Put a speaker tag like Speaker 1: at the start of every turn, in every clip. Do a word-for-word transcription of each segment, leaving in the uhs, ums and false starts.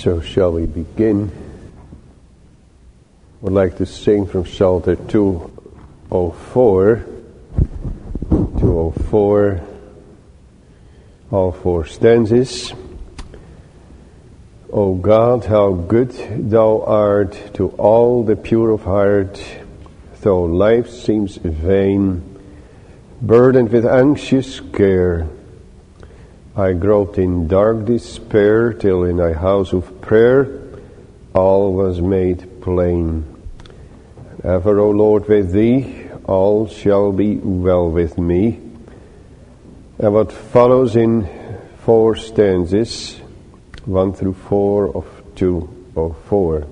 Speaker 1: So shall we begin? I would like to sing from Psalter two oh four, two oh four, all four stanzas. O God, how good thou art to all the pure of heart, though life seems vain, burdened with anxious care. I groped in dark despair, till in thy house of prayer all was made plain. Ever, O Lord, with thee all shall be well with me. And what follows in four stanzas, one through four of two oh four.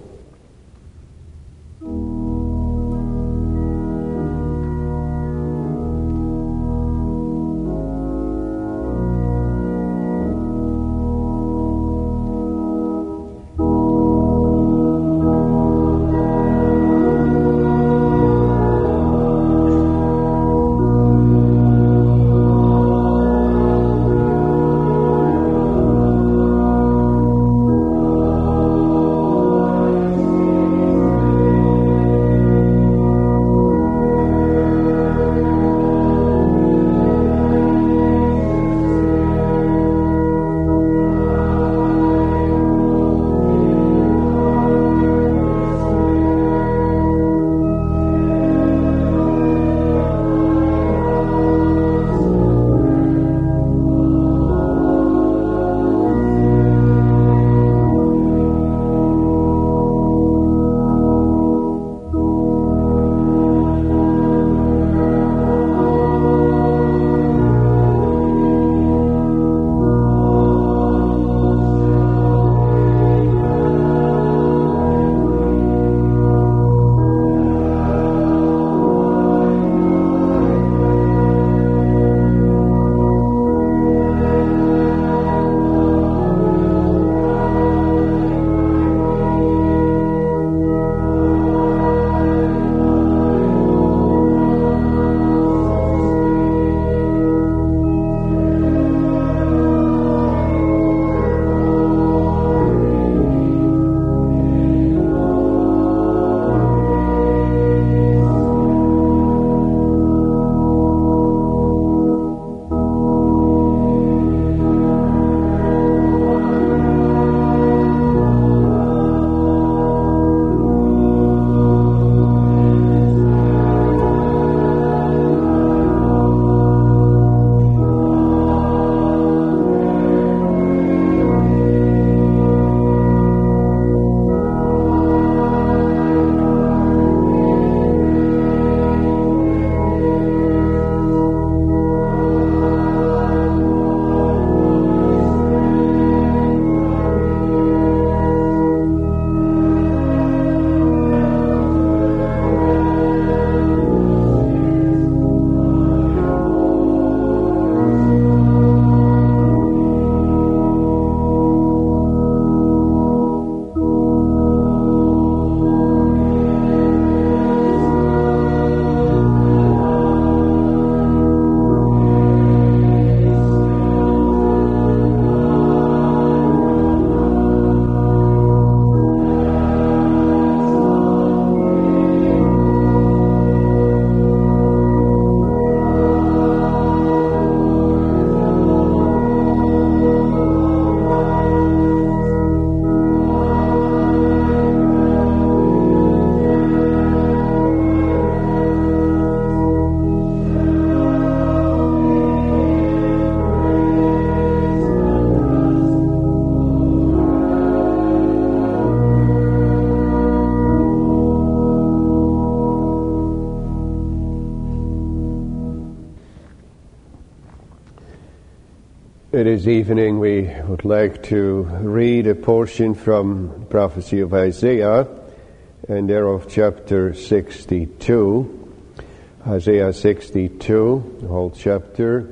Speaker 1: This evening we would like to read a portion from prophecy of Isaiah, and thereof chapter sixty-two. Isaiah sixty-two, the whole chapter.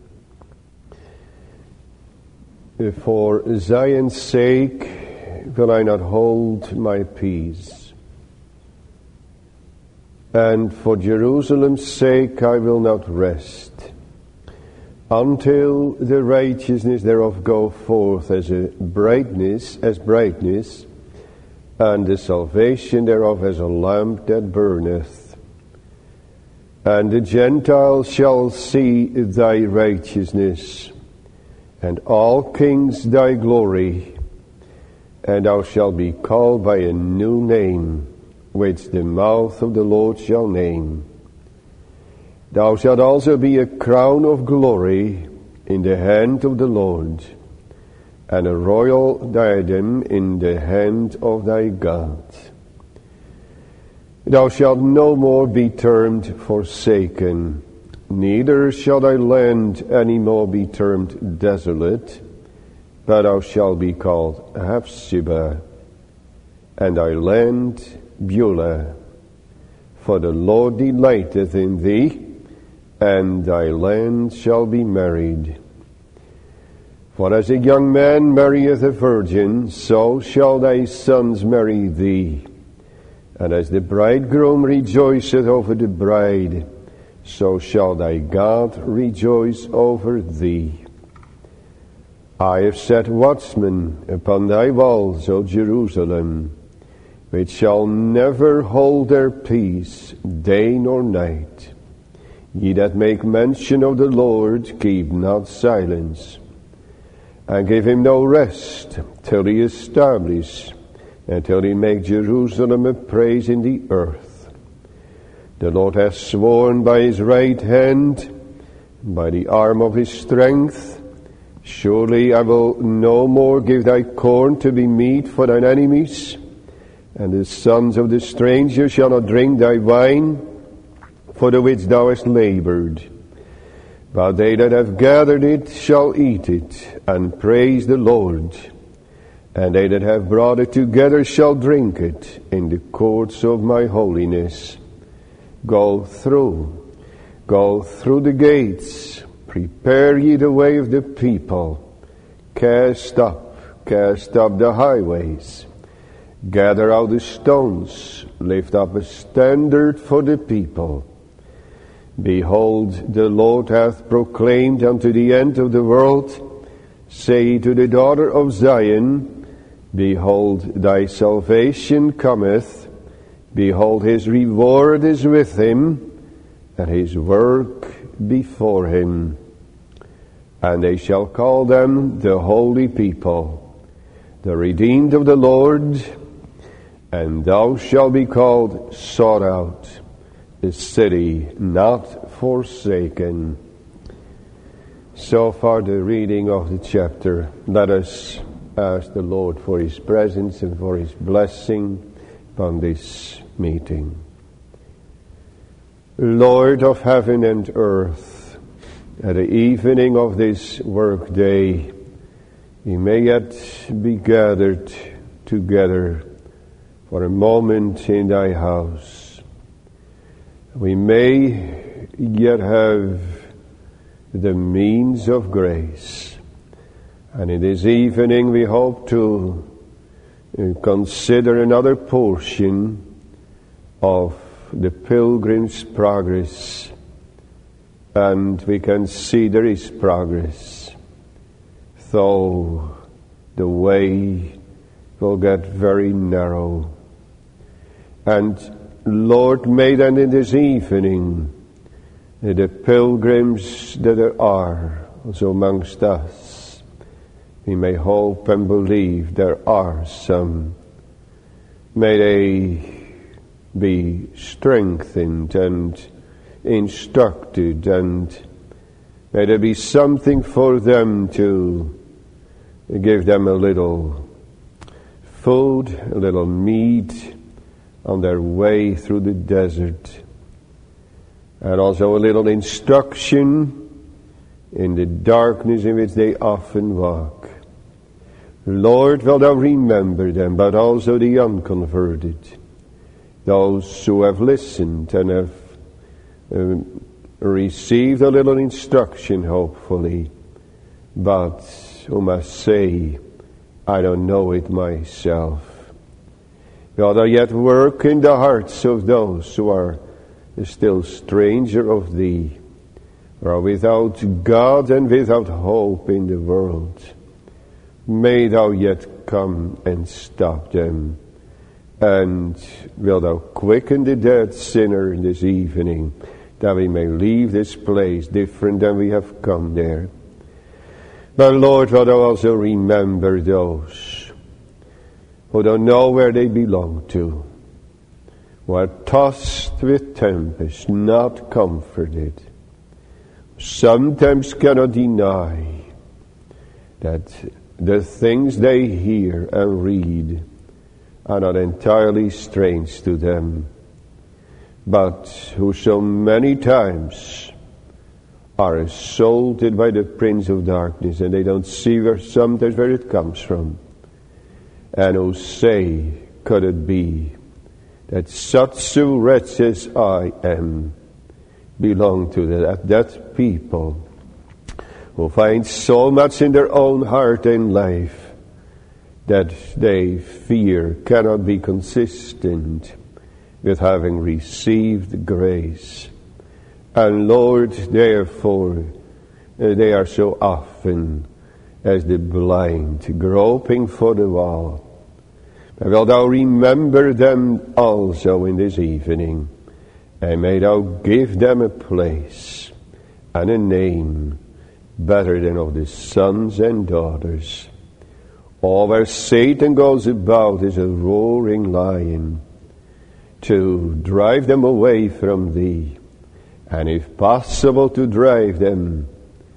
Speaker 1: For Zion's sake will I not hold my peace, and for Jerusalem's sake I will not rest, until the righteousness thereof go forth as a brightness, as brightness, and the salvation thereof as a lamp that burneth. And the Gentiles shall see thy righteousness, and all kings thy glory, and thou shalt be called by a new name, which the mouth of the Lord shall name. Thou shalt also be a crown of glory in the hand of the Lord, and a royal diadem in the hand of thy God. Thou shalt no more be termed forsaken, neither shall thy land any more be termed desolate, but thou shalt be called Hephzibah, and thy land Beulah. For the Lord delighteth in thee, and thy land shall be married. For as a young man marrieth a virgin, so shall thy sons marry thee. And as the bridegroom rejoiceth over the bride, so shall thy God rejoice over thee. I have set watchmen upon thy walls, O Jerusalem, which shall never hold their peace day nor night. Ye that make mention of the Lord, keep not silence, and give him no rest, till he establish, and till he make Jerusalem a praise in the earth. The Lord hath sworn by his right hand, by the arm of his strength, surely I will no more give thy corn to be meat for thine enemies, and the sons of the stranger shall not drink thy wine, for the which thou hast labored. But they that have gathered it shall eat it, and praise the Lord. And they that have brought it together shall drink it in the courts of my holiness. Go through, go through the gates, prepare ye the way of the people. Cast up, cast up the highways. Gather out the stones, lift up a standard for the people. Behold, the Lord hath proclaimed unto the end of the world, say to the daughter of Zion, behold, thy salvation cometh, behold, his reward is with him, and his work before him. And they shall call them the holy people, the redeemed of the Lord, and thou shalt be called sought out, the city not forsaken. So far the reading of the chapter. Let us ask the Lord for his presence and for his blessing upon this meeting. Lord of heaven and earth, at the evening of this work day, we may yet be gathered together for a moment in thy house. We may yet have the means of grace. And in this evening we hope to consider another portion of the Pilgrim's Progress. And we can see there is progress, though the way will get very narrow. And Lord, may then in this evening the pilgrims that there are also amongst us, we may hope and believe there are some. May they be strengthened and instructed, and may there be something for them to give them a little food, a little meat on their way through the desert, and also a little instruction in the darkness in which they often walk. Lord, will thou remember them, but also the unconverted, those who have listened and have uh, received a little instruction, hopefully, but who must say, I don't know it myself. God, I yet work in the hearts of those who are still stranger of thee, are without God and without hope in the world. May thou yet come and stop them. And wilt thou quicken the dead sinner this evening, that we may leave this place different than we have come there. But Lord, wilt thou also remember those who don't know where they belong to, who are tossed with tempest, not comforted, sometimes cannot deny that the things they hear and read are not entirely strange to them, but who so many times are assaulted by the prince of darkness, and they don't see where sometimes where it comes from, and who say, could it be that such a wretch as I am belong to that, that people who find so much in their own heart and life that they fear cannot be consistent with having received grace. And Lord, therefore, they are so often as the blind, groping for the wall. But wilt thou remember them also in this evening, and may thou give them a place and a name better than of the sons and daughters. All where Satan goes about is a roaring lion, to drive them away from thee, and if possible to drive them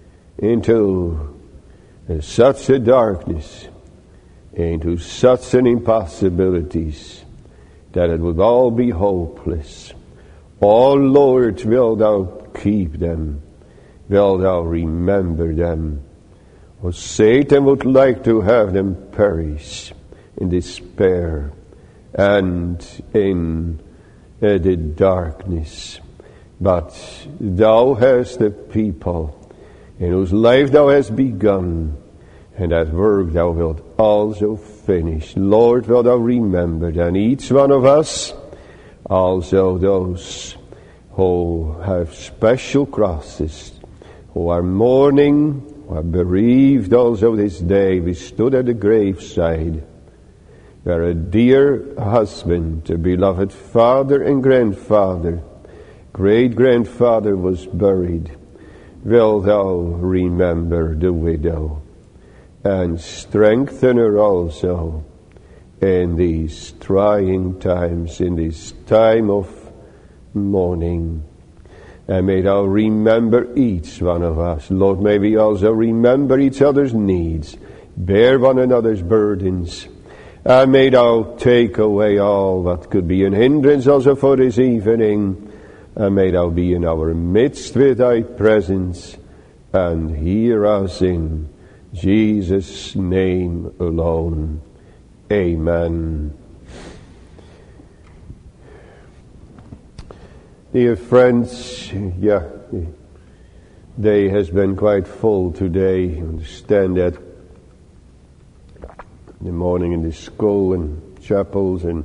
Speaker 1: into such a darkness, into such an impossibilities, that it would all be hopeless. Oh Lord, wilt thou keep them, wilt thou remember them. Oh, Satan would like to have them perish in despair and in uh, the darkness. But thou hast the people in whose life thou hast begun, and that work thou wilt also finish. Lord, wilt thou remember then each one of us, also those who have special crosses, who are mourning, who are bereaved also this day. We stood at the graveside where a dear husband, a beloved father and grandfather, great-grandfather was buried. Wilt thou remember the widow and strengthen her also in these trying times, in this time of mourning. And may thou remember each one of us. Lord, may we also remember each other's needs, bear one another's burdens, and may thou take away all that could be an hindrance also for this evening, and may thou be in our midst with thy presence, and hear us in Jesus' name alone. Amen. Dear friends, yeah, the day has been quite full today. I understand that. In the morning in the school and chapels, and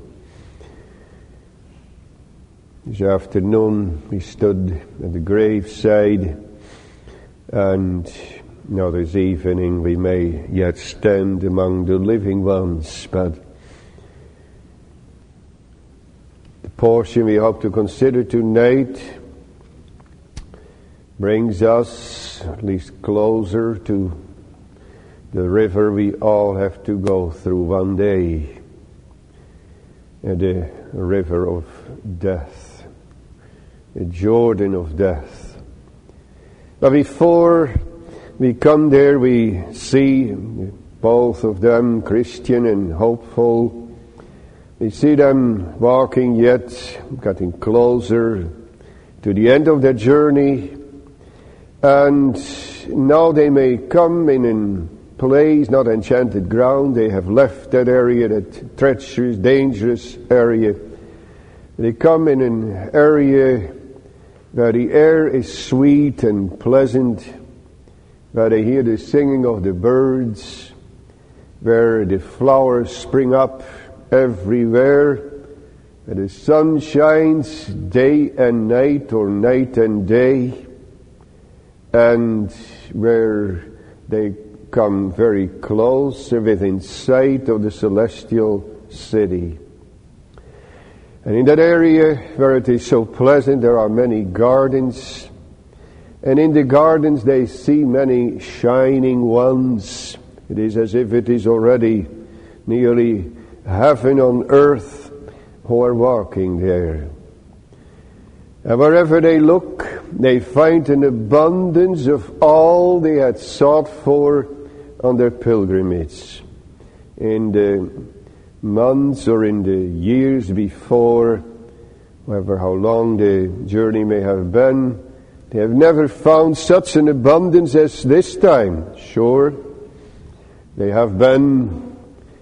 Speaker 1: this afternoon we stood at the graveside, and now this evening we may yet stand among the living ones, but the portion we hope to consider tonight brings us at least closer to the river we all have to go through one day, the river of death, the Jordan of death. But before we come there, we see both of them Christian and hopeful. We see them walking yet, getting closer to the end of their journey, and now they may come in an place, not enchanted ground. They have left that area, that treacherous, dangerous area. They come in an area where the air is sweet and pleasant, where they hear the singing of the birds, where the flowers spring up everywhere, where the sun shines day and night or night and day, and where they come very close within sight of the celestial city. And in that area where it is so pleasant, there are many gardens. And in the gardens they see many shining ones. It is as if it is already nearly heaven on earth who are walking there. And wherever they look, they find an abundance of all they had sought for on their pilgrimage. In the months or in the years before, however how long the journey may have been, they have never found such an abundance as this time. Sure, they have been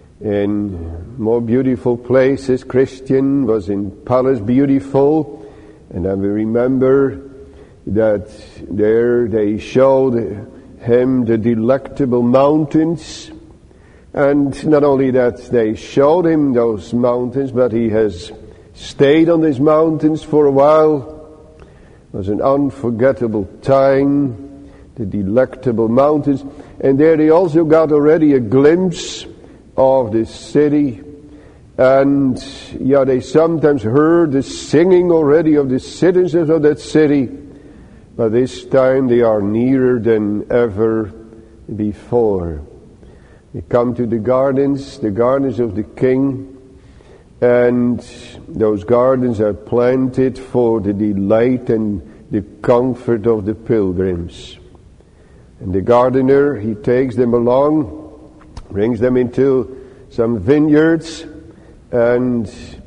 Speaker 1: in more beautiful places. Christian was in Palace Beautiful, and then we remember that there they showed him the Delectable Mountains. And not only that they showed him those mountains, but he has stayed on these mountains for a while. It was an unforgettable time, the Delectable Mountains. And there they also got already a glimpse of the city. And yeah, they sometimes heard the singing already of the citizens of that city. But this time they are nearer than ever before. They come to the gardens, the gardens of the king, and those gardens are planted for the delight and the comfort of the pilgrims. And the gardener, he takes them along, brings them into some vineyards, and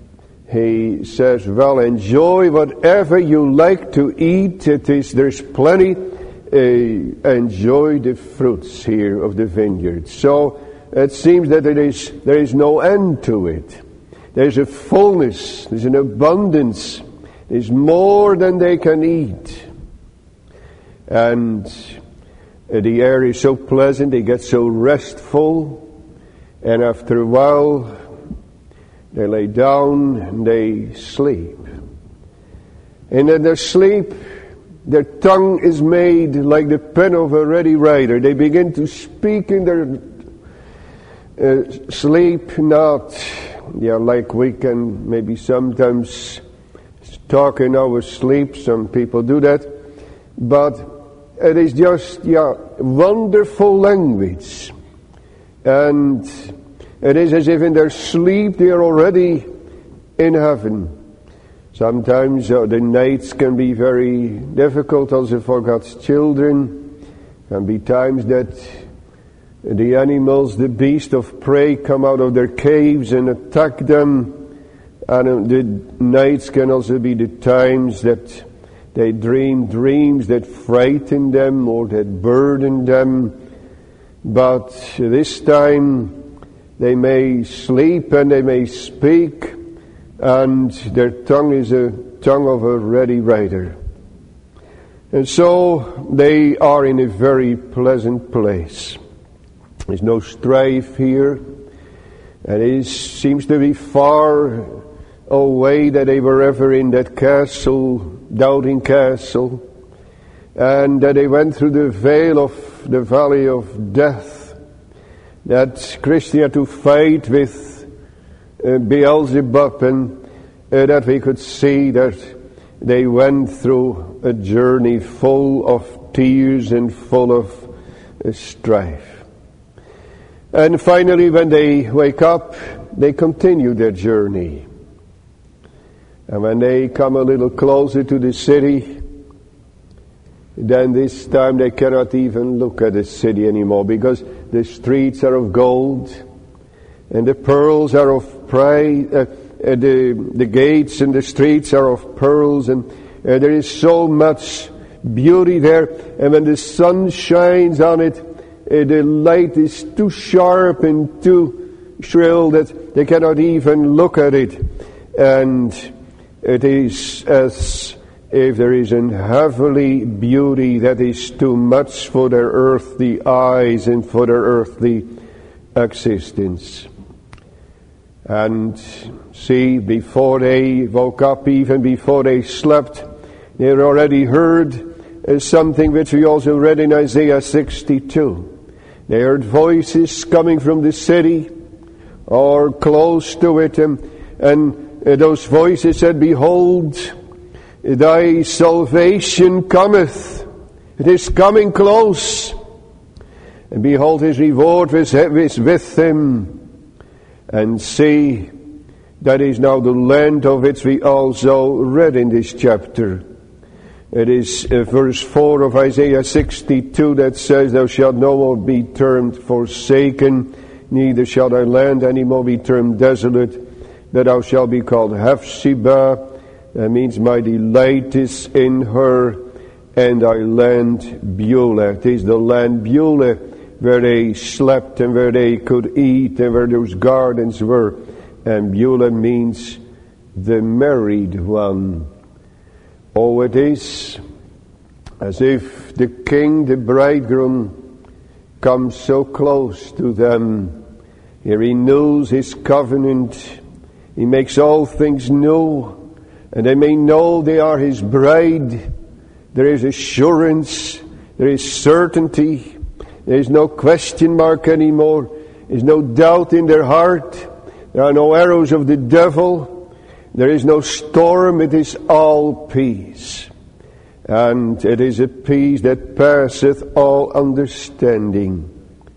Speaker 1: he says, well, enjoy whatever you like to eat. It is, there's plenty. Uh, enjoy the fruits here of the vineyard. So it seems that there is, there is no end to it. There's a fullness, there's an abundance, there's more than they can eat. And uh, the air is so pleasant, they get so restful, and after a while they lay down and they sleep. And in their sleep, their tongue is made like the pen of a ready writer. They begin to speak in their uh, sleep, not yeah, like we can maybe sometimes talk in our sleep. Some people do that. But it is just yeah, wonderful language. And it is as if in their sleep they are already in heaven. Sometimes uh, the nights can be very difficult also for God's children. Can be times that the animals, the beasts of prey come out of their caves and attack them. And uh, the nights can also be the times that they dream dreams that frighten them or that burden them. But this time they may sleep and they may speak, and their tongue is a tongue of a ready writer. And so they are in a very pleasant place. There's no strife here. And it seems to be far away that they were ever in that castle, Doubting Castle, and that they went through the veil of the valley of death, that Christian had to fight with Uh, Beelzebub, and uh, that we could see that they went through a journey full of tears and full of uh, strife. And finally, when they wake up, they continue their journey. And when they come a little closer to the city, then this time they cannot even look at the city anymore, because the streets are of gold, and the pearls are of prey, uh, uh, the, the gates and the streets are of pearls, and uh, there is so much beauty there. And when the sun shines on it, uh, the light is too sharp and too shrill that they cannot even look at it. And it is as if there is an heavenly beauty that is too much for their earthly eyes and for their earthly existence. And see, before they woke up, even before they slept, they had already heard uh, something which we also read in Isaiah sixty-two. They heard voices coming from the city or close to it, and, and uh, those voices said, "Behold, thy salvation cometh. It is coming close. And behold, his reward is with him. And see, that is now the land of which we also read in this chapter. It is uh, verse four of Isaiah sixty-two that says, Thou shalt no more be termed forsaken, neither shall thy land any more be termed desolate, that thou shalt be called Hephzibah. That means my delight is in her, and thy land Beulah. It is the land Beulah where they slept and where they could eat and where those gardens were. And Beulah means the married one. Oh, it is as if the king, the bridegroom, comes so close to them. He renews his covenant. He makes all things new. And they may know they are his bride. There is assurance. There is certainty. There is no question mark anymore. There is no doubt in their heart. There are no arrows of the devil. There is no storm. It is all peace. And it is a peace that passeth all understanding.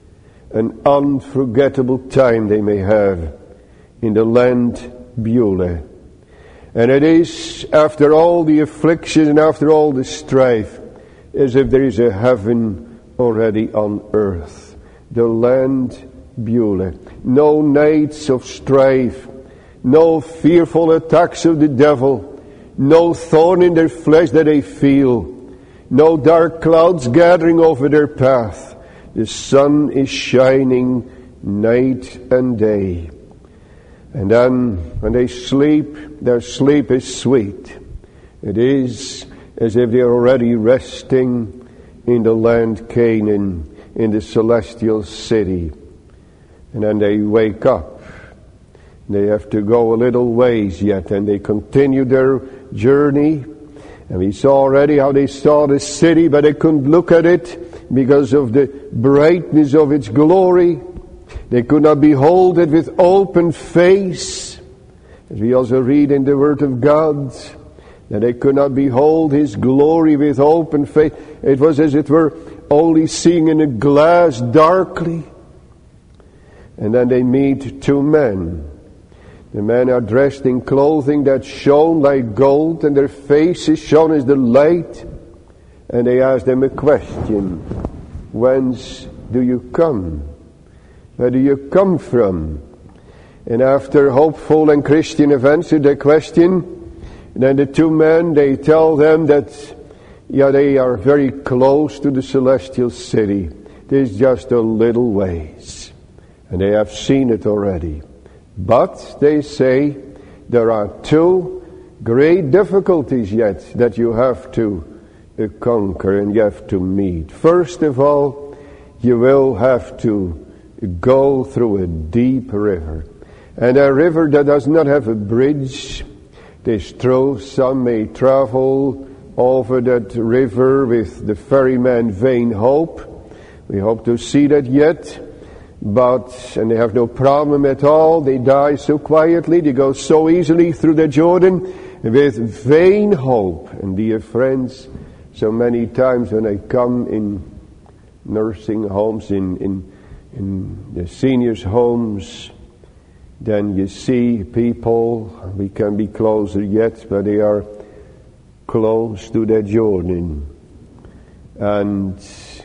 Speaker 1: An unforgettable time they may have in the land Beulah. And it is, after all the affliction and after all the strife, as if there is a heaven already on earth. The land Beulah. No nights of strife. No fearful attacks of the devil. No thorn in their flesh that they feel. No dark clouds gathering over their path. The sun is shining night and day. And then when they sleep, their sleep is sweet. It is as if they are already resting in the land Canaan, in the celestial city. And then they wake up. They have to go a little ways yet, and they continue their journey. And we saw already how they saw the city, but they couldn't look at it because of the brightness of its glory. They could not behold it with open face. As we also read in the Word of God, that they could not behold His glory with open face. It was as it were only seeing in a glass darkly. And then they meet two men. The men are dressed in clothing that shone like gold, and their faces shone as the light. And they ask them a question. Whence do you come? Where do you come from? And after hopeful and Christian have answered their question, then the two men, they tell them that, yeah, they are very close to the celestial city. There's just a little ways. And they have seen it already. But, they say, there are two great difficulties yet that you have to uh, conquer and you have to meet. First of all, you will have to go through a deep river. And a river that does not have a bridge. This true, some may travel over that river with the ferryman Vain Hope. We hope to see that yet. But, and they have no problem at all. They die so quietly. They go so easily through the Jordan with vain hope. And dear friends, so many times when I come in nursing homes, in, in, in the seniors' homes, then you see people, we can be closer yet, but they are close to the Jordan. And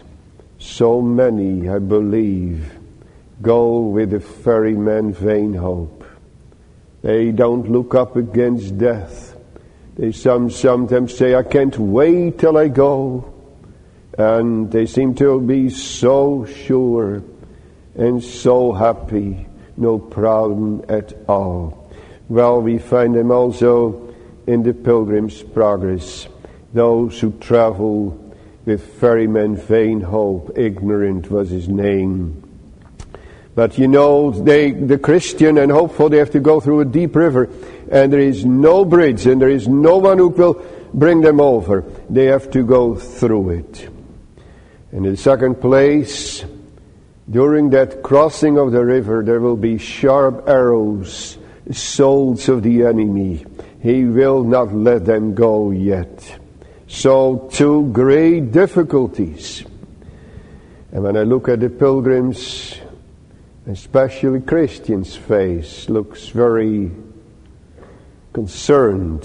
Speaker 1: so many, I believe, go with the ferryman Vain Hope. They don't look up against death. They some sometimes say, I can't wait till I go. And they seem to be so sure and so happy. No problem at all. Well, we find them also in the Pilgrim's Progress. Those who travel with ferryman Vain Hope. Ignorant was his name. But you know, they, the Christian and hopeful, they have to go through a deep river. And there is no bridge, and there is no one who will bring them over. They have to go through it. And in the second place, during that crossing of the river, there will be sharp arrows, swords of the enemy. He will not let them go yet. So, two great difficulties. And when I look at the pilgrims, especially Christian's face looks very concerned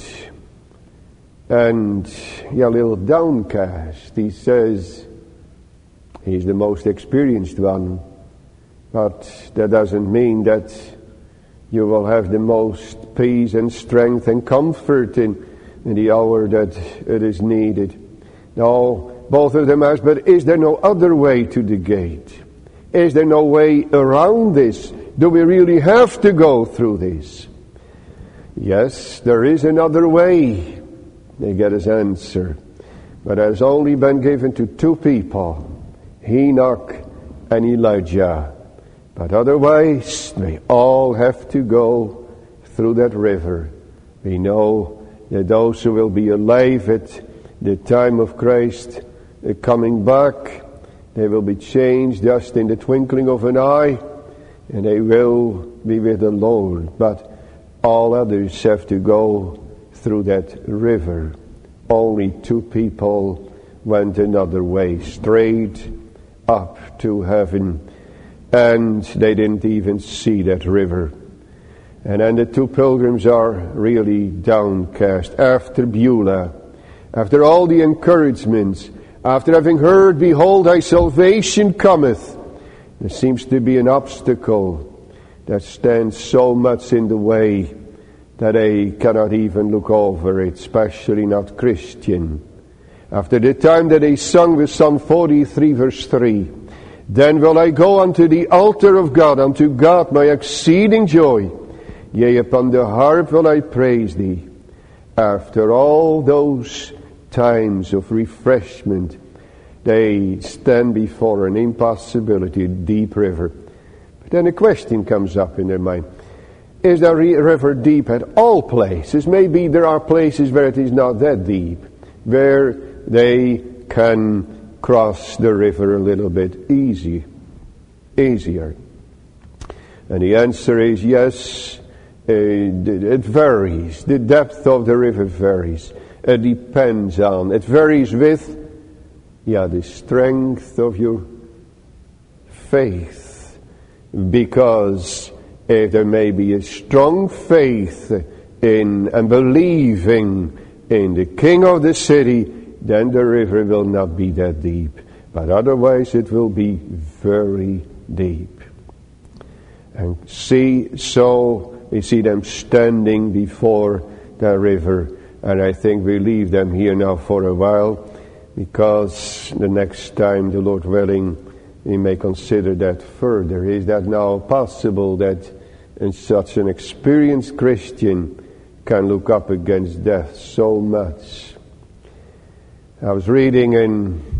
Speaker 1: and yeah, a little downcast. He says he's the most experienced one, but that doesn't mean that you will have the most peace and strength and comfort in, in the hour that it is needed. No, both of them ask, but is there no other way to the gate? Is there no way around this? Do we really have to go through this? Yes, there is another way. They get his answer. But it has only been given to two people, Enoch and Elijah. But otherwise, they all have to go through that river. We know that those who will be alive at the time of Christ coming back, they will be changed just in the twinkling of an eye, and they will be with the Lord. But all others have to go through that river. Only two people went another way, straight up to heaven, and they didn't even see that river. And then the two pilgrims are really downcast. After Beulah, after all the encouragements, after having heard, behold, thy salvation cometh, there seems to be an obstacle that stands so much in the way that they cannot even look over it, especially not Christian. After the time that they sung with Psalm forty-three verse three, then will I go unto the altar of God, unto God my exceeding joy. Yea, upon the harp will I praise thee. After all those times of refreshment, they stand before an impossibility, a deep river. But then a question comes up in their mind. Is the river deep at all places? Maybe there are places where it is not that deep, where they can cross the river a little bit easy, easier. And the answer is yes, uh, it varies. The depth of the river varies. It depends on, it varies with, yeah, the strength of your faith. Because if there may be a strong faith in and believing in the King of the city, then the river will not be that deep. But otherwise it will be very deep. And see, so we see them standing before the river. And I think we leave them here now for a while, because the next time, the Lord willing, we may consider that further. Is that now possible that in such an experienced Christian can look up against death so much? I was reading in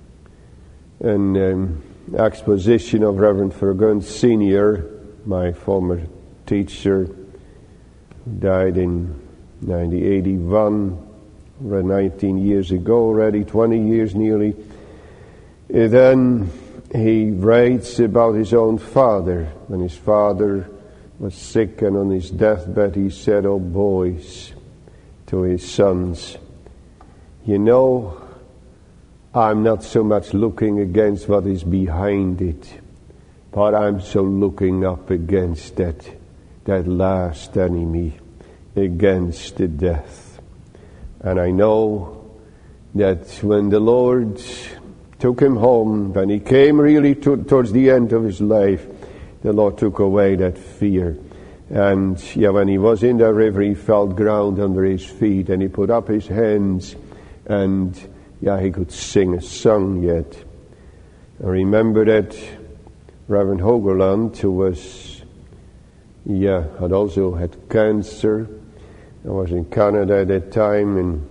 Speaker 1: an um, exposition of Reverend Fergun Senior, my former teacher, who died in nineteen eighty-one, nineteen years ago already, twenty years nearly. And then he writes about his own father. When his father was sick and on his deathbed, he said, "Oh boys," to his sons, "you know, I'm not so much looking against what is behind it, but I'm so looking up against that, that last enemy, against the death. And I know that when the Lord took him home, when he came really to, towards the end of his life, the Lord took away that fear. And yeah, when he was in the river, he felt ground under his feet, and he put up his hands, and yeah, he could sing a song yet. I remember that Reverend Hogerland, who was, yeah, had also had cancer. I was in Canada at that time, and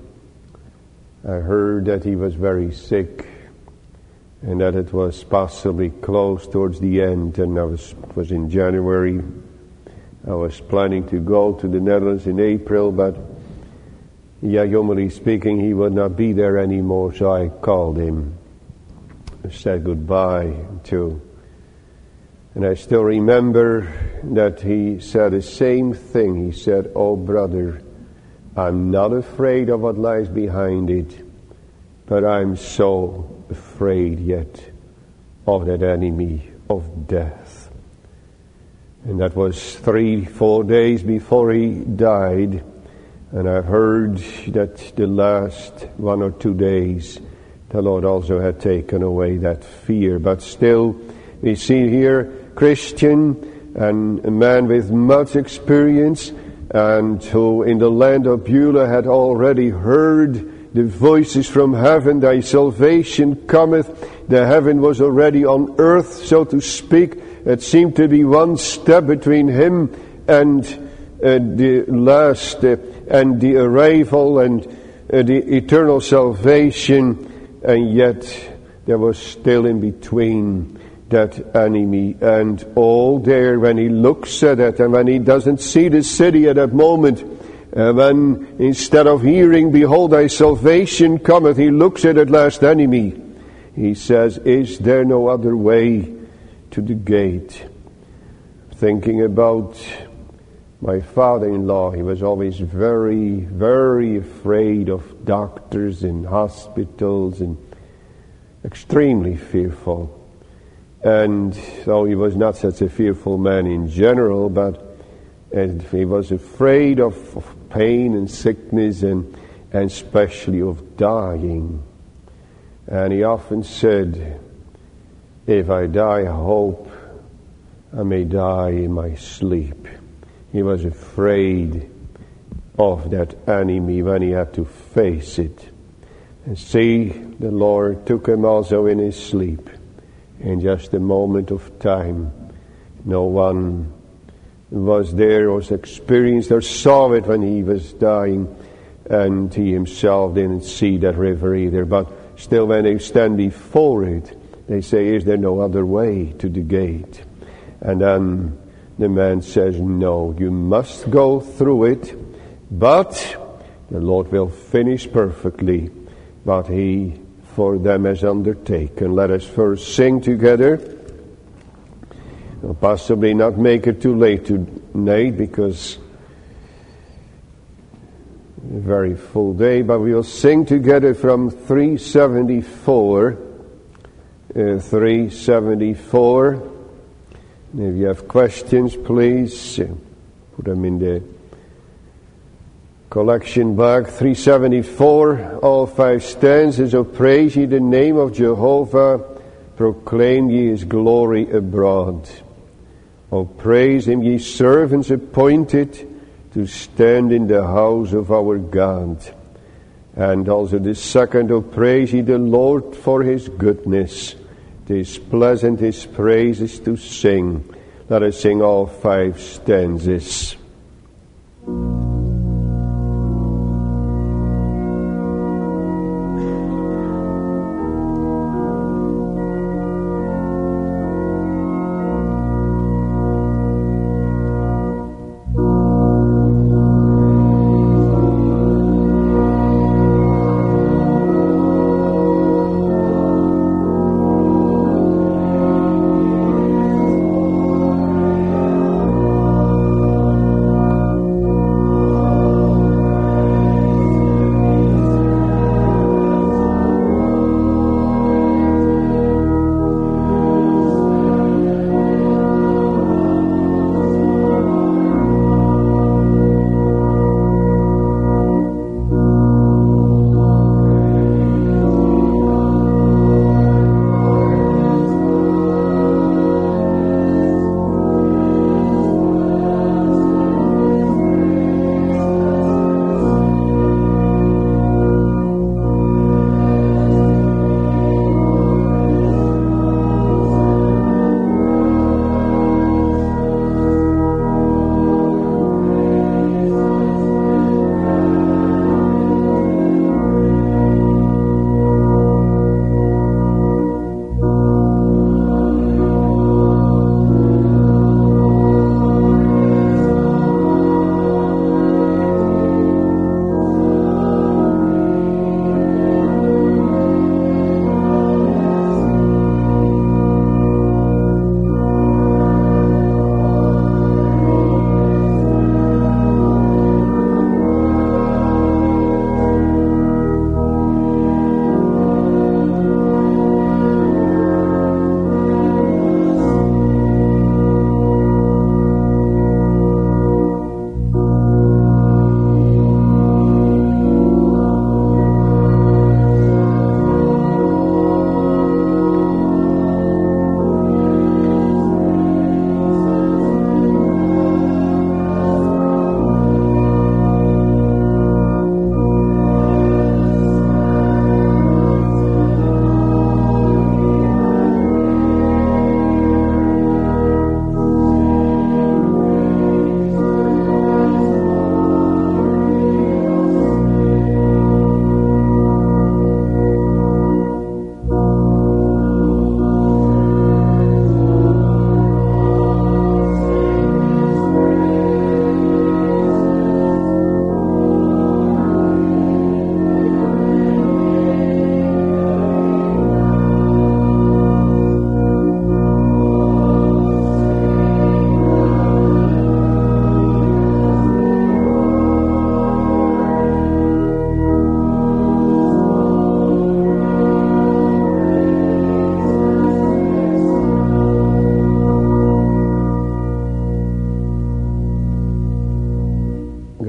Speaker 1: I heard that he was very sick, and that it was possibly close towards the end. And I was was in January. I was planning to go to the Netherlands in April, but yeah, humanly speaking, he would not be there anymore, so I called him, said goodbye to. And I still remember that he said the same thing. He said, "Oh, brother, I'm not afraid of what lies behind it, but I'm so afraid yet of that enemy of death." And that was three, four days before he died. And I've heard that the last one or two days, the Lord also had taken away that fear. But still, we see here Christian and a man with much experience, and who in the land of Beulah had already heard the voices from heaven, "Thy salvation cometh." The heaven was already on earth, so to speak. It seemed to be one step between him and uh, the last uh, and the arrival and uh, the eternal salvation, and yet there was still in between that enemy. And all there, when he looks at it and when he doesn't see the city at that moment, and when instead of hearing, "Behold, thy salvation cometh," he looks at that last enemy. He says, "Is there no other way to the gate?" Thinking about my father-in-law, he was always very, very afraid of doctors and hospitals, and extremely fearful. And though he was not such a fearful man in general, but and he was afraid of, of pain and sickness, and, and especially of dying. And he often said, "If I die, I hope I may die in my sleep." He was afraid of that enemy when he had to face it. And see, the Lord took him also in his sleep. In just a moment of time, no one was there, was experienced or saw it when he was dying, and he himself didn't see that river either. But still, when they stand before it, they say, "Is there no other way to the gate?" And then the man says, "No, you must go through it, but the Lord will finish perfectly what he for them has undertaken." Let us first sing together. We'll possibly not make it too late tonight because a very full day, but we'll sing together from three seventy-four. Uh, three seventy-four. And if you have questions, please uh, put them in the collection bag. Three seventy-four. All five stanzas of praise ye the name of Jehovah, proclaim ye his glory abroad. Oh, praise him, ye servants appointed to stand in the house of our God. And also the second, oh, praise ye the Lord for his goodness. 'Tis pleasant his praises to sing. Let us sing all five stanzas.
Speaker 2: Thank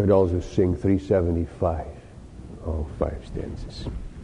Speaker 1: could also sing three seventy-five, all five stanzas.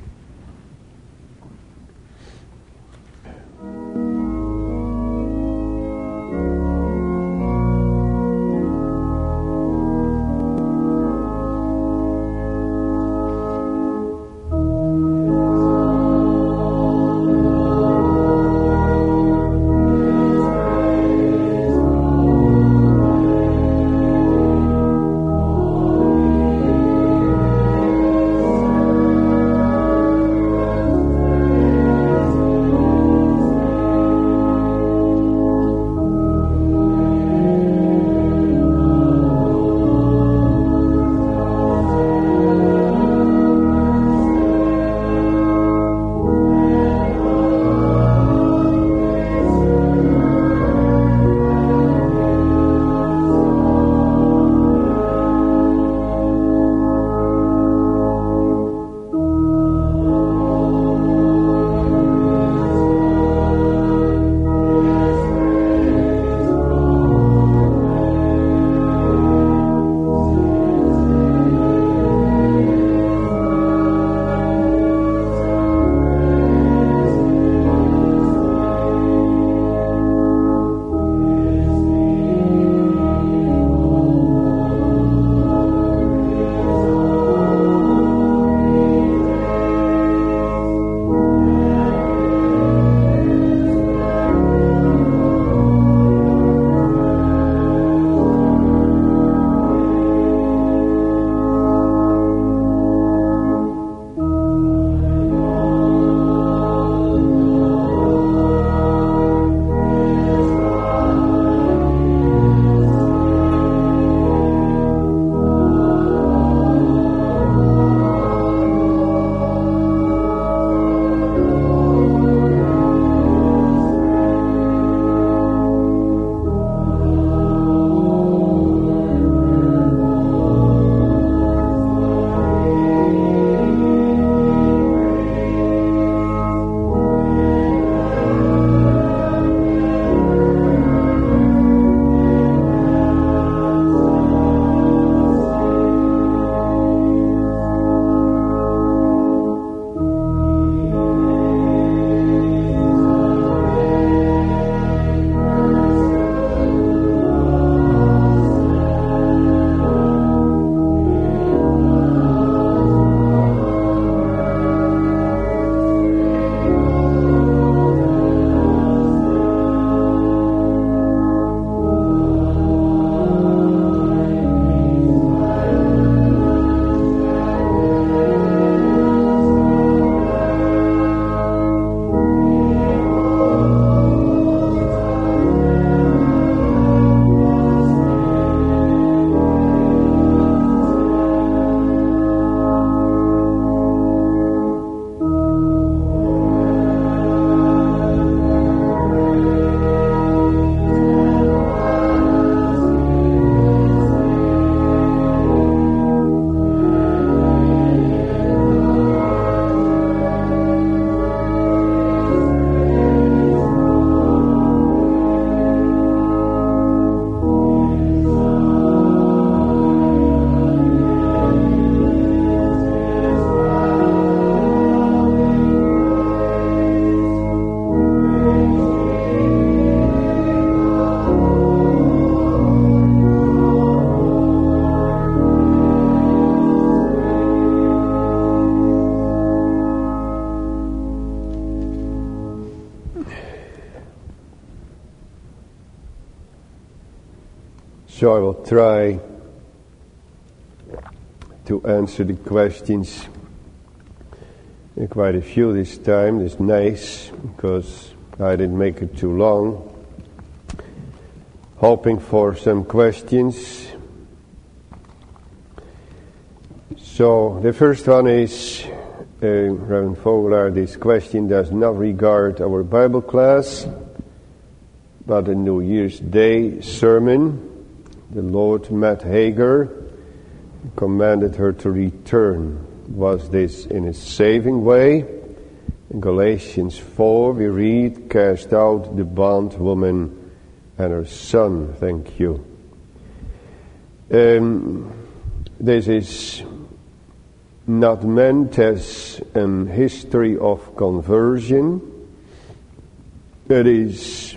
Speaker 1: So I will try to answer the questions. Uh, quite a few this time. It's nice because I didn't make it too long. Hoping for some questions. So the first one is, uh, Reverend Vogelaar, this question does not regard our Bible class, but a New Year's Day sermon. The Lord met Hagar, commanded her to return. Was this in a saving way? In Galatians four we read, cast out the bondwoman and her son. Thank you. Um, this is not meant as a history of conversion. It is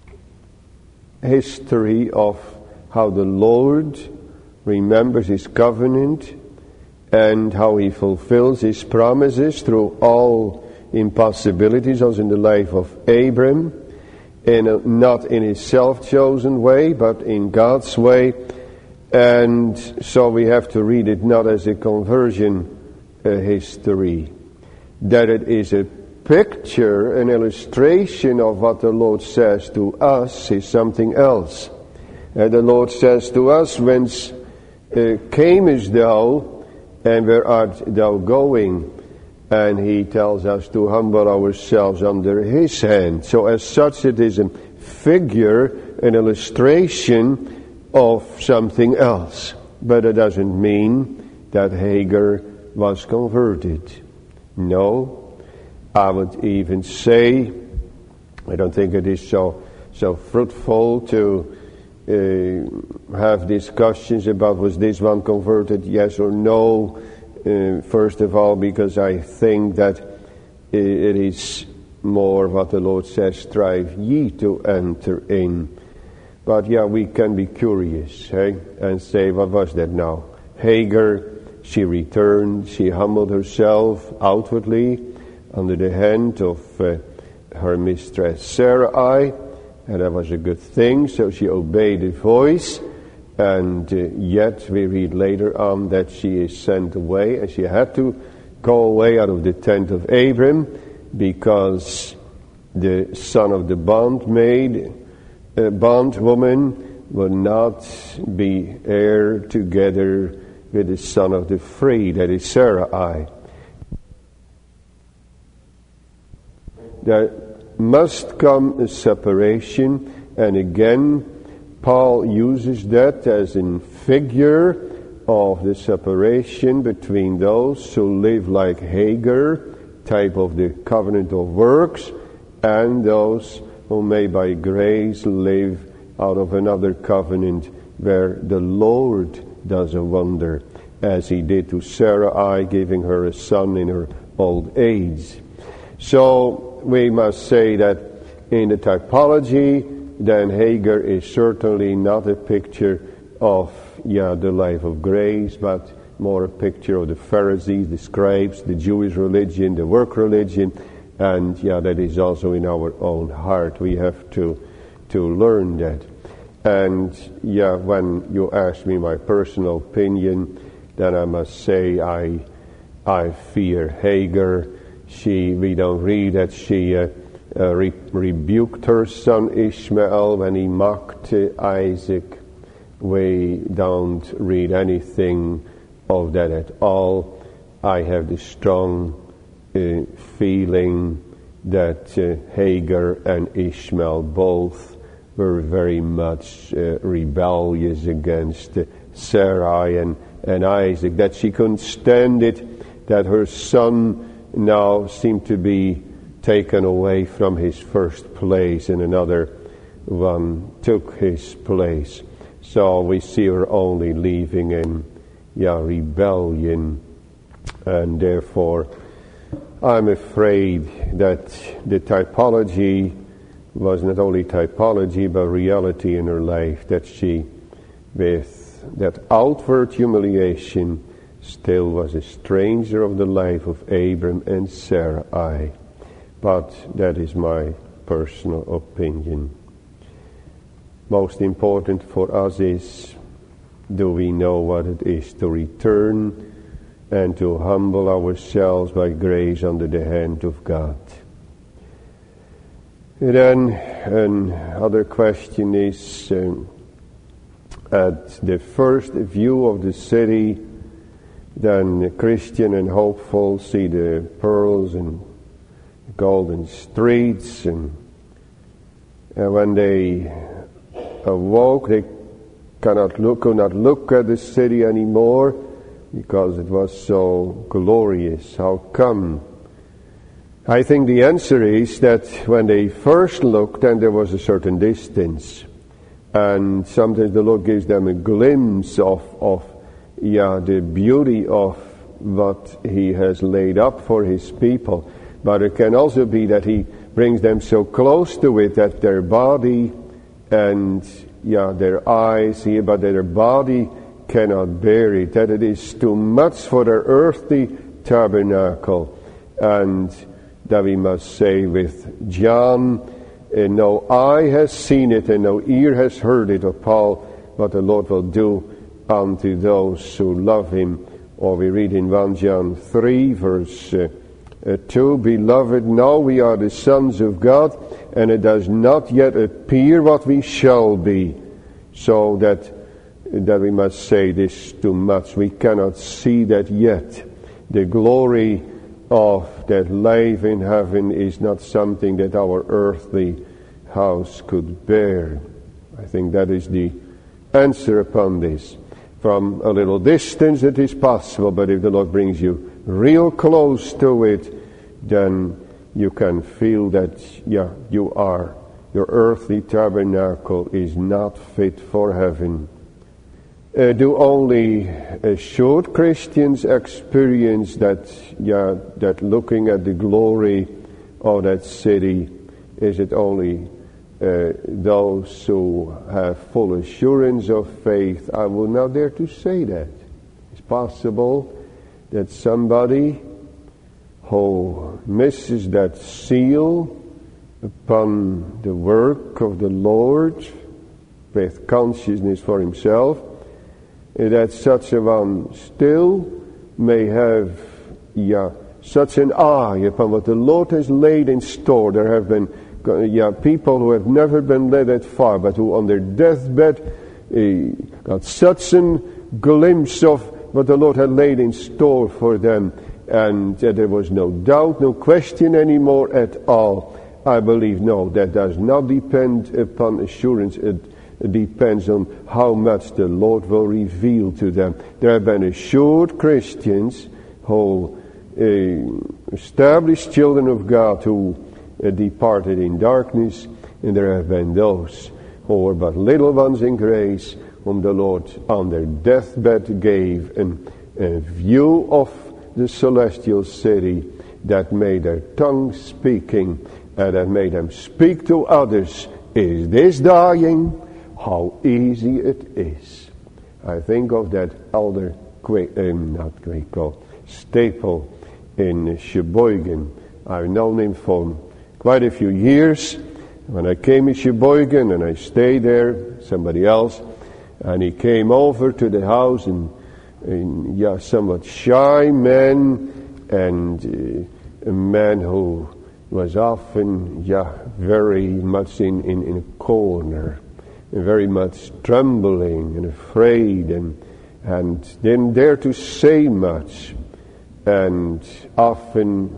Speaker 1: history of how the Lord remembers His covenant and how He fulfills His promises through all impossibilities, as in the life of Abram, in a, not in his self-chosen way, but in God's way. And so we have to read it not as a conversion uh, history, that it is a picture, an illustration of what the Lord says to us is something else. Uh, the Lord says to us, whence uh, camest thou, and where art thou going? And He tells us to humble ourselves under His hand. So as such it is a figure, an illustration of something else. But it doesn't mean that Hagar was converted. No, I would even say, I don't think it is so so fruitful to uh, have discussions about was this one converted, yes or no. Uh, first of all, because I think that it is more what the Lord says, strive ye to enter in. But yeah, we can be curious, hey, and say, what was that now? Hagar, she returned, she humbled herself outwardly under the hand of uh, her mistress Sarai, and that was a good thing, so she obeyed the voice. And uh, yet we read later on that she is sent away, and she had to go away out of the tent of Abram because the son of the bondmaid, uh, bondwoman, would not be heir together with the son of the free, that is Sarai. There must come a separation, and again Paul uses that as a figure of the separation between those who live like Hagar, type of the covenant of works, and those who may by grace live out of another covenant where the Lord does a wonder, as He did to Sarai, giving her a son in her old age. So we must say that in the typology, then Hagar is certainly not a picture of, yeah, the life of grace, but more a picture of the Pharisees, the scribes, the Jewish religion, the work religion, and yeah, that is also in our own heart. We have to to learn that. And yeah, when you ask me my personal opinion, then I must say I I fear Hagar. She, we don't read that she uh, Uh, re- rebuked her son Ishmael when he mocked uh, Isaac. We don't read anything of that at all. I have the strong uh, feeling that uh, Hagar and Ishmael both were very much uh, rebellious against uh, Sarai and, and Isaac, that she couldn't stand it, that her son now seemed to be taken away from his first place and another one took his place. So we see her only leaving in yeah, rebellion, and therefore I'm afraid that the typology was not only typology but reality in her life, that she, with that outward humiliation, still was a stranger of the life of Abram and Sarai. But that is my personal opinion. Most important for us is, do we know what it is to return and to humble ourselves by grace under the hand of God? And then another question is, um, at the first view of the city, then Christian and hopeful see the pearls and golden streets, and, and when they awoke, they cannot look, could not look at the city anymore because it was so glorious. How come? I think the answer is that when they first looked, then there was a certain distance, and sometimes the Lord gives them a glimpse of, of yeah, the beauty of what he has laid up for his people. But it can also be that he brings them so close to it that their body and yeah, their eyes here, but their body cannot bear it, that it is too much for their earthly tabernacle. And that we must say with John, and no eye has seen it and no ear has heard it, of Paul, what the Lord will do unto those who love him. Or we read in First John three verse uh, uh, two, Beloved, now we are the sons of God, and it does not yet appear what we shall be. So that that we must say this too much. We cannot see that yet. The glory of that life in heaven is not something that our earthly house could bear. I think that is the answer upon this. From a little distance it is possible, but if the Lord brings you real close to it, then you can feel that, yeah, you are, your earthly tabernacle is not fit for heaven. Uh, do only assured Christians experience that, yeah, that looking at the glory of that city? Is it only uh, those who have full assurance of faith? I will not dare to say that. It's possible that somebody who misses that seal upon the work of the Lord with consciousness for himself, that such a one still may have, yeah, such an eye upon what the Lord has laid in store. There have been, yeah, people who have never been led that far, but who on their deathbed uh, got such a glimpse of what the Lord had laid in store for them, and uh, there was no doubt, no question anymore at all. I believe, no, that does not depend upon assurance. It, It depends on how much the Lord will reveal to them. There have been assured Christians who uh, established children of God who uh, departed in darkness, and there have been those who were but little ones in grace, whom the Lord on their deathbed gave an, a view of the celestial city that made their tongue speaking, and that made them speak to others. Is this dying? How easy it is. I think of that elder, um, not Quaco, Staple in Sheboygan. I've known him for quite a few years. When I came in Sheboygan and I stayed there, somebody else, and he came over to the house, and, and yeah, somewhat shy man, and uh, a man who was often, yeah, very much in, in, in a corner. Very much trembling and afraid, and and didn't dare to say much, and often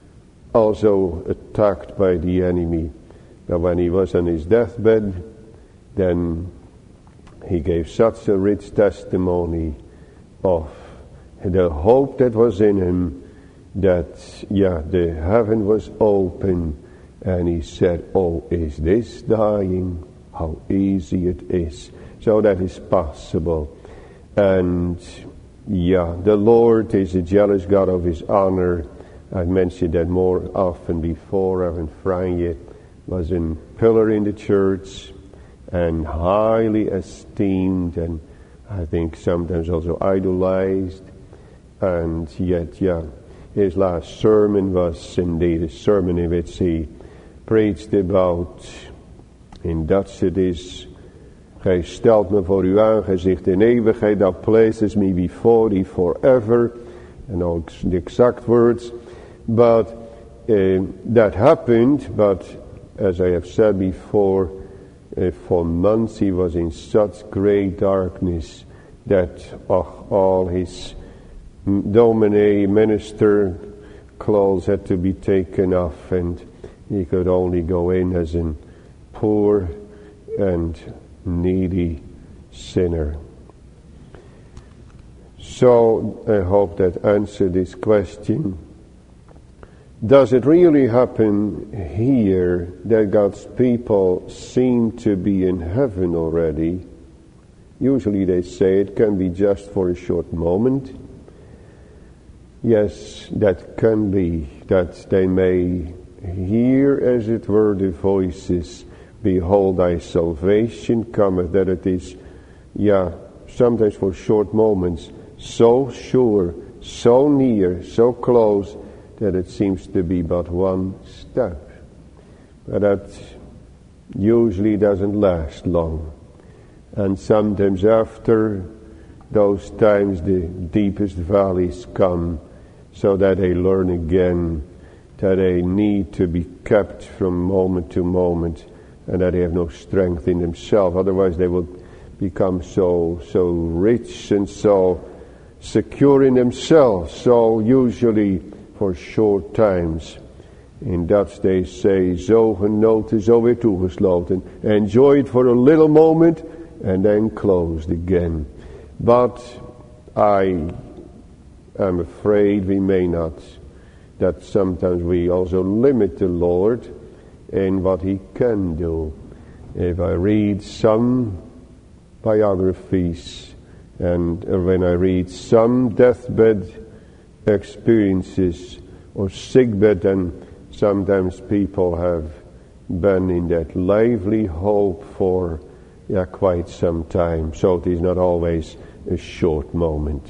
Speaker 1: also attacked by the enemy. But when he was on his deathbed, then he gave such a rich testimony of the hope that was in him, that yeah, the heaven was open, and he said, "Oh, is this dying? How easy it is." So that is possible. And yeah, the Lord is a jealous God of his honor. I've mentioned that more often before. Reverend Franje was a pillar in the church and highly esteemed, and I think sometimes also idolized. And yet, yeah, his last sermon was indeed a sermon in which he preached about, in Dutch it is, Gij stelt me voor uw aangezicht in eeuwigheid, that places me before thee forever, and all the exact words. But uh, that happened, but as I have said before, uh, for months he was in such great darkness that uh, all his domine minister clothes had to be taken off, and he could only go in as an poor and needy sinner. So I hope that answered this question. Does it really happen here that God's people seem to be in heaven already? Usually they say it can be just for a short moment. Yes, that can be, that they may hear, as it were, the voices, behold, thy salvation cometh, that it is, yeah, sometimes for short moments, so sure, so near, so close, that it seems to be but one step. But that usually doesn't last long. And sometimes after those times the deepest valleys come, so that they learn again that they need to be kept from moment to moment, and that they have no strength in themselves. Otherwise they will become so so rich and so secure in themselves. So usually for short times. In Dutch they say, zo genoten, zo weer toegesloten. Enjoy it for a little moment and then closed again. But I am afraid we may not. That sometimes we also limit the Lord in what He can do. If I read some biographies and when I read some deathbed experiences or sickbed, and sometimes people have been in that lively hope for yeah, quite some time. So it is not always a short moment.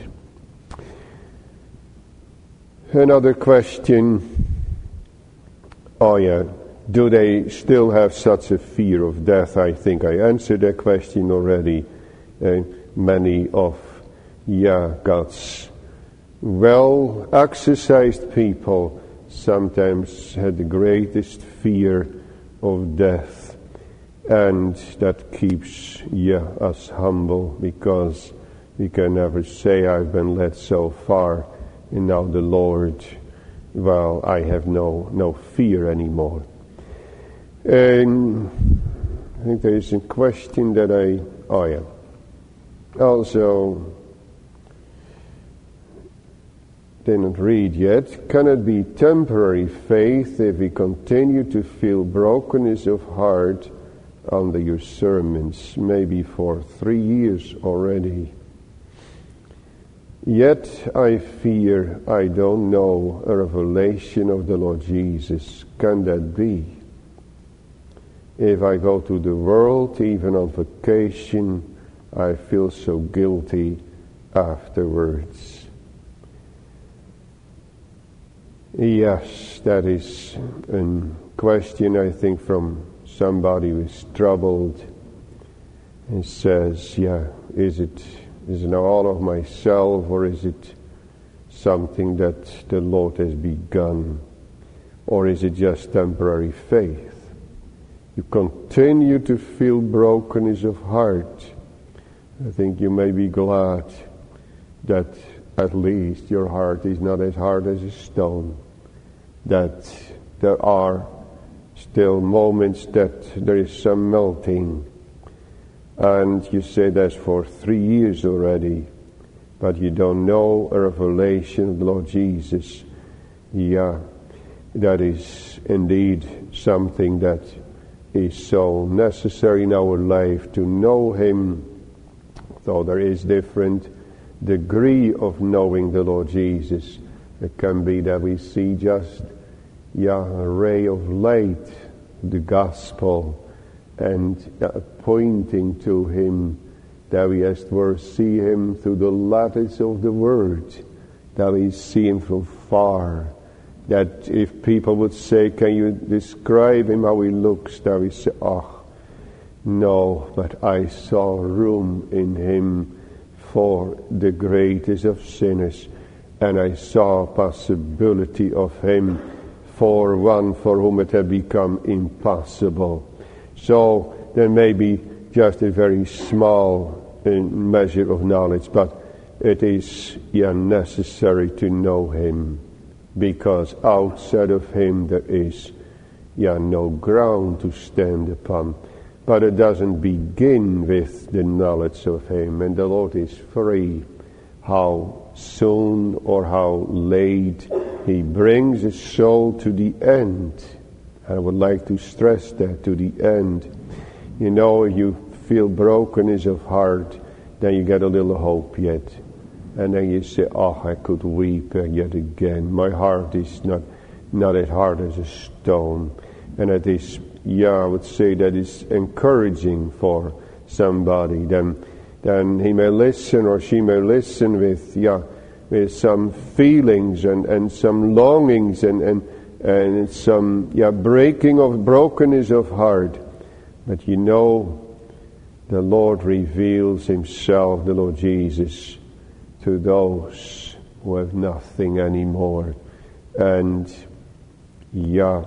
Speaker 1: Another question. Oh yeah, do they still have such a fear of death? I think I answered that question already. Uh, many of yeah, God's well-exercised people sometimes had the greatest fear of death. And that keeps yeah, us humble, because we can never say, I've been led so far, and now the Lord, well, I have no no fear anymore. And I think there is a question that I, oh yeah, also didn't read yet. Can it be temporary faith if we continue to feel brokenness of heart under your sermons, maybe for three years already? Yet I fear I don't know a revelation of the Lord Jesus. Can that be? If I go to the world, even on vacation, I feel so guilty afterwards. Yes, that is a question, I think, from somebody who is troubled and says, yeah, is it is it now all of myself, or is it something that the Lord has begun, or is it just temporary faith? You continue to feel brokenness of heart. I think you may be glad that at least your heart is not as hard as a stone, that there are still moments that there is some melting. And you say that's for three years already, but you don't know a revelation of the Lord Jesus. Yeah, that is indeed something that is so necessary in our life, to know Him. Though there is different degree of knowing the Lord Jesus. It can be that we see just yeah, a ray of light, the gospel, and uh, pointing to Him, that we as it were see Him through the lattice of the Word, that we see Him from far, that if people would say, can you describe Him, how He looks, that we say, oh, no, but I saw room in Him for the greatest of sinners, and I saw possibility of Him for one for whom it had become impossible. So there may be just a very small measure of knowledge, but it is yeah, necessary to know Him, because outside of Him there is yeah, no ground to stand upon. But it doesn't begin with the knowledge of Him, and the Lord is free how soon or how late He brings His soul to the end. I would like to stress that, to the end. You know, you feel brokenness of heart, then you get a little hope yet. And then you say, oh, I could weep uh, yet again. My heart is not, not as hard as a stone. And it is, yeah, I would say that is encouraging for somebody. Then, then he may listen or she may listen with, yeah, with some feelings and, and some longings and, and, and some, yeah, breaking of, brokenness of heart. But you know, the Lord reveals himself, the Lord Jesus, to those who have nothing anymore. And yeah,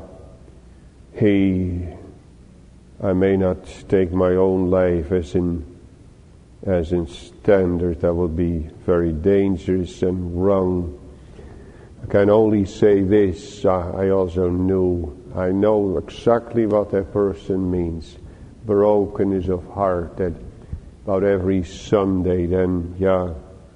Speaker 1: he, I may not take my own life as in as in standard. That would be very dangerous and wrong. I can only say this, I also knew, I know exactly what that person means. Brokenness of heart, that about every Sunday then, yeah,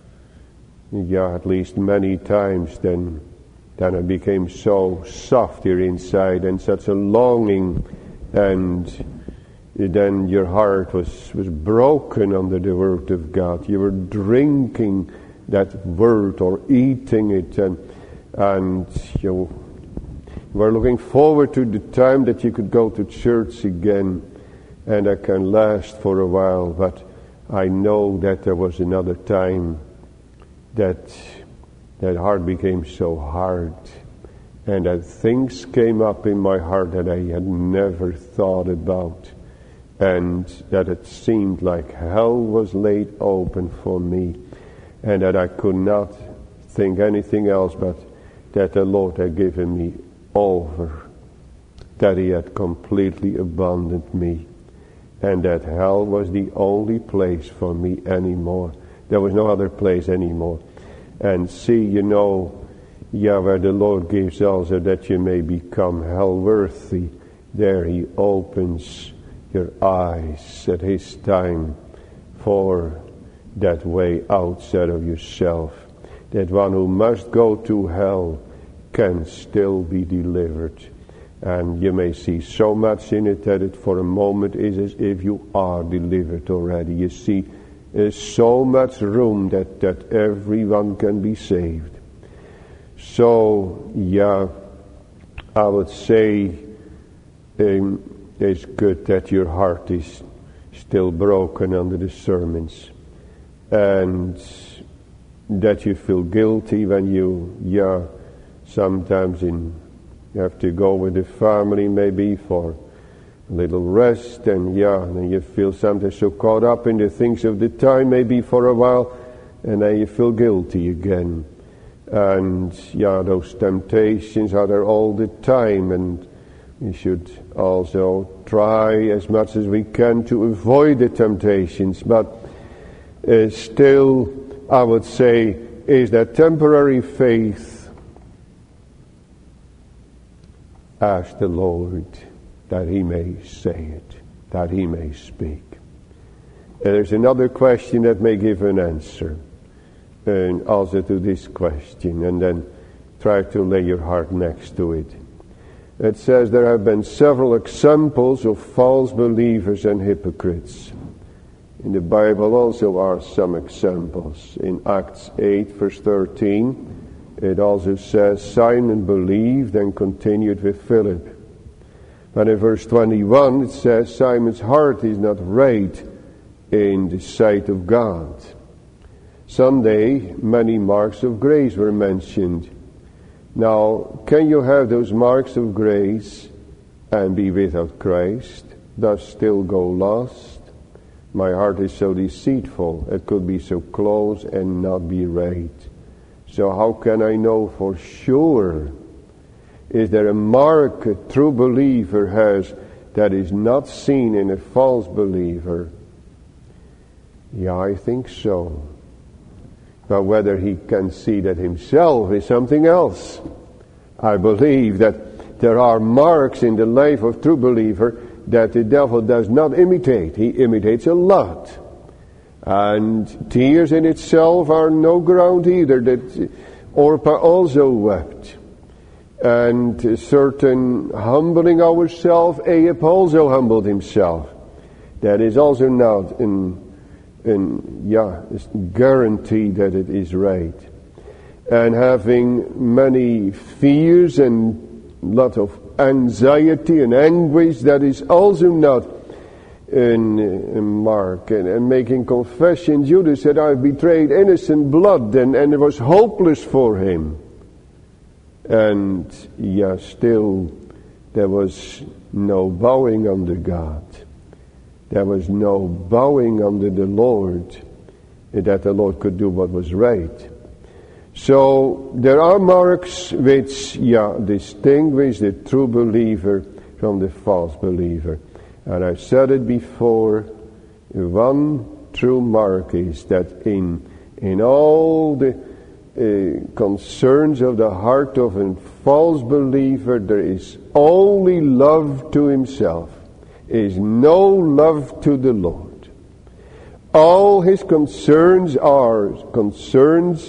Speaker 1: yeah, at least many times then, then I became so soft here inside and such a longing, and then your heart was, was broken under the Word of God. You were drinking that Word or eating it, and and you were looking forward to the time that you could go to church again, and that can last for a while. But I know that there was another time that that heart became so hard, and that things came up in my heart that I had never thought about, and that it seemed like hell was laid open for me, and that I could not think anything else but that the Lord had given me over, that he had completely abandoned me, and that hell was the only place for me anymore. There was no other place anymore. And see, you know, yeah, where the Lord gives also that you may become hell worthy, there he opens your eyes at his time for that way outside of yourself. That one who must go to hell can still be delivered. And you may see so much in it that it for a moment is as if you are delivered already. You see, there's so much room that, that everyone can be saved. So, yeah, I would say um, it's good that your heart is still broken under the sermons, and that you feel guilty when you, yeah, sometimes in you have to go with the family maybe for a little rest, and yeah, and you feel sometimes so caught up in the things of the time maybe for a while, and then you feel guilty again. And yeah, those temptations are there all the time, and we should also try as much as we can to avoid the temptations. But uh, still, I would say, is that temporary faith. Ask the Lord that he may say it, that he may speak. And there's another question that may give an answer, and also to this question, and then try to lay your heart next to it. It says there have been several examples of false believers and hypocrites. In the Bible also are some examples. In Acts eight verse thirteen, it also says Simon believed and continued with Philip. But in verse twenty-one it says Simon's heart is not right in the sight of God. Sunday, many marks of grace were mentioned. Now, can you have those marks of grace and be without Christ, thus still go lost? My heart is so deceitful, it could be so close and not be right. So how can I know for sure? Is there a mark a true believer has that is not seen in a false believer? Yeah, I think so. But whether he can see that himself is something else. I believe that there are marks in the life of true believer that the devil does not imitate. He imitates a lot. And tears in itself are no ground either. That Orpah also wept. And a certain humbling ourselves, Ahab also humbled himself. That is also not in and yeah, it's guarantee that it is right. And having many fears and lot of anxiety and anguish, that is also not in, in Mark. And, and making confession, Judas said, I've betrayed innocent blood, and, and it was hopeless for him. And yeah, still there was no bowing under God. There was no bowing under the Lord, that the Lord could do what was right. So there are marks which, yeah, distinguish the true believer from the false believer. And I've said it before, one true mark is that in in all the uh, concerns of the heart of a false believer, there is only love to himself. Is no love to the Lord. All his concerns are concerns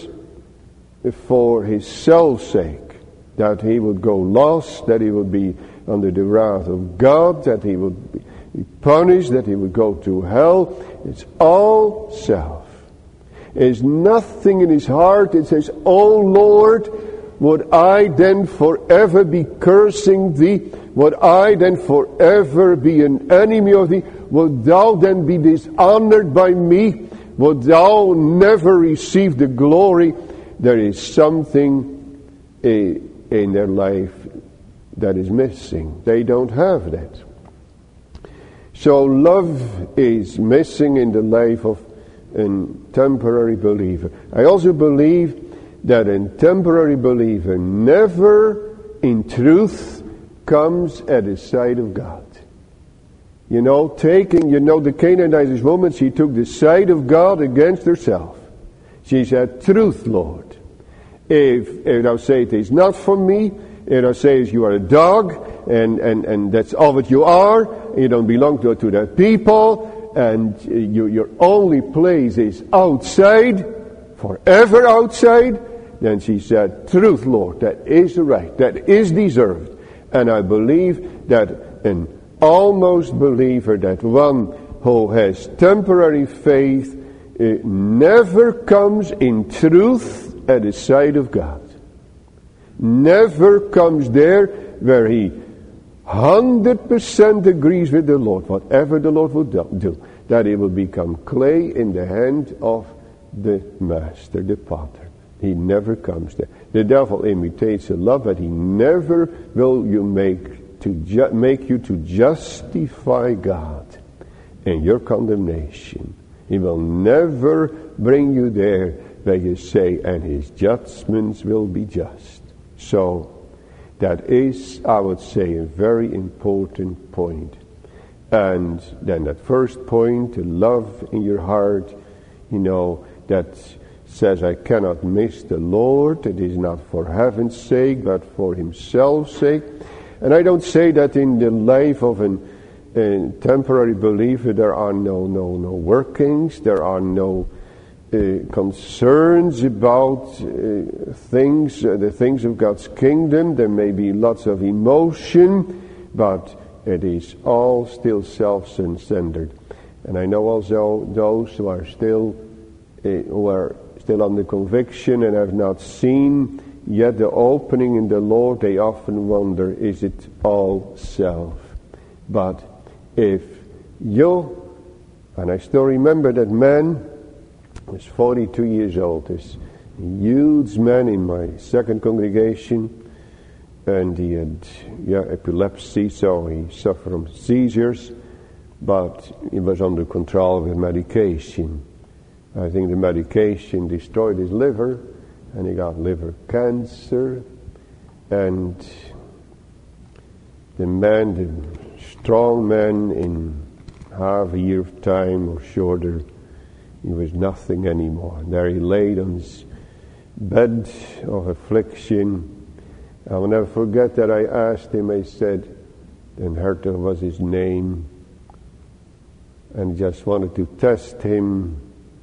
Speaker 1: for his self's sake, that he would go lost, that he would be under the wrath of God, that he would be punished, that he would go to hell. It's all self. There's nothing in his heart that says, "Oh Lord, would I then forever be cursing thee? Would I then forever be an enemy of thee? Would thou then be dishonored by me? Would thou never receive the glory?" There is something uh, in their life that is missing. They don't have that. So love is missing in the life of a temporary believer. I also believe that a temporary believer never in truth comes at the side of God. You know, taking, you know, the Canaanite woman, she took the side of God against herself. She said, "Truth, Lord. If, if thou say it is not for me, if thou sayest you are a dog, and, and, and that's all that you are, you don't belong to, to that people, and you, your only place is outside, forever outside," then she said, "Truth, Lord, that is right, that is deserved." And I believe that an almost believer, that one who has temporary faith, it never comes in truth at the side of God. Never comes there where he one hundred percent agrees with the Lord, whatever the Lord would do, that he will become clay in the hand of the master, the potter. He never comes there. The devil imitates a love, but he never will you make to ju- make you to justify God in your condemnation. He will never bring you there where you say, "And his judgments will be just." So that is, I would say, a very important point. And then that first point, the love in your heart, you know, that says, I cannot miss the Lord. It is not for heaven's sake, but for himself's sake. And I don't say that in the life of an, a temporary believer there are no no no workings, there are no uh, concerns about uh, things, uh, the things of God's kingdom. There may be lots of emotion, but it is all still self-centered. And I know also those who are still uh, who are still under conviction and have not seen yet the opening in the Lord, they often wonder, is it all self? But if you, and I still remember that man was forty-two years old, this huge man in my second congregation, and he had yeah, epilepsy, so he suffered from seizures, but he was under control with medication. I think the medication destroyed his liver, and he got liver cancer, and the man, the strong man, in half a year of time or shorter, he was nothing anymore. And there he laid on his bed of affliction. I will never forget that I asked him, I said, then Hertog was his name, and just wanted to test him.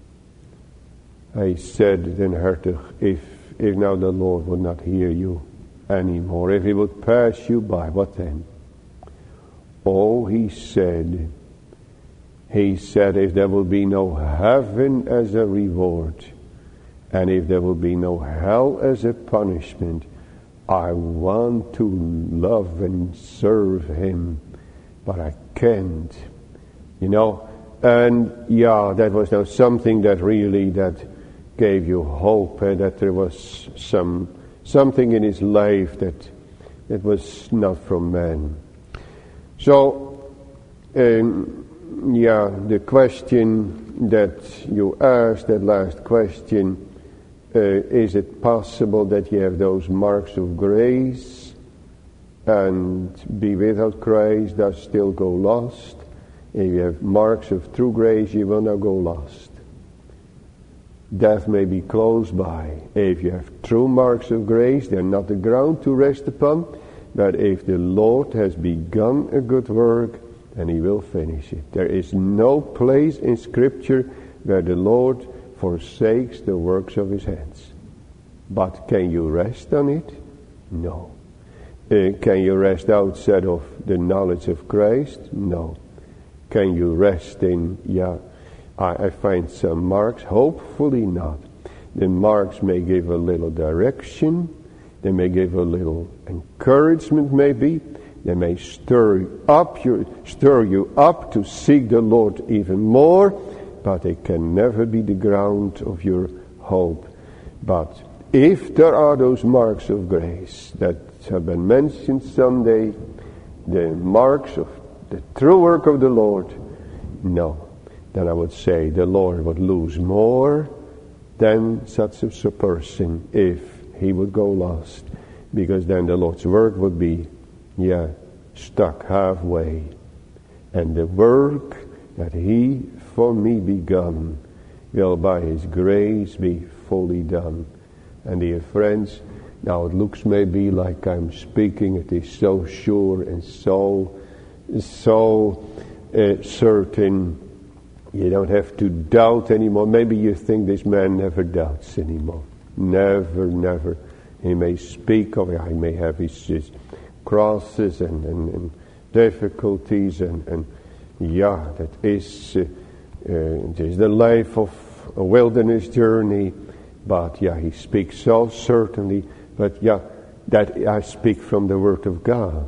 Speaker 1: I said, then Hertog, if, if now the Lord would not hear you anymore, if he would pass you by, what then? Oh, he said, He said, if there will be no heaven as a reward, and if there will be no hell as a punishment, I want to love and serve him, but I can't. You know, and yeah, that was now something that really that gave you hope, and that there was some something in his life that that was not from man. So, um, yeah, the question that you asked, that last question, uh, is it possible that you have those marks of grace and be without Christ, thus still go lost? If you have marks of true grace, you will not go lost. Death may be close by. If you have true marks of grace, they're not the ground to rest upon. But if the Lord has begun a good work, then he will finish it. There is no place in Scripture where the Lord forsakes the works of his hands. But can you rest on it? No. Uh, can you rest outside of the knowledge of Christ? No. Can you rest in, yeah, I, I find some marks? Hopefully not. The marks may give a little direction. They may give a little encouragement, maybe. They may stir you up, you, stir you up to seek the Lord even more, but they can never be the ground of your hope. But if there are those marks of grace that have been mentioned someday, the marks of the true work of the Lord, no, then I would say the Lord would lose more than such a person if he would go lost, because then the Lord's work would be, yeah, stuck halfway. And the work that he for me begun will by his grace be fully done. And dear friends, now it looks maybe like I'm speaking, it is so sure and so, so uh, certain. You don't have to doubt anymore. Maybe you think this man never doubts anymore. Never, never. He may speak of it. He may have his, his crosses and, and, and difficulties. And, and yeah, that is, uh, uh, it is the life of a wilderness journey. But yeah, he speaks so certainly. But yeah, that I speak from the Word of God.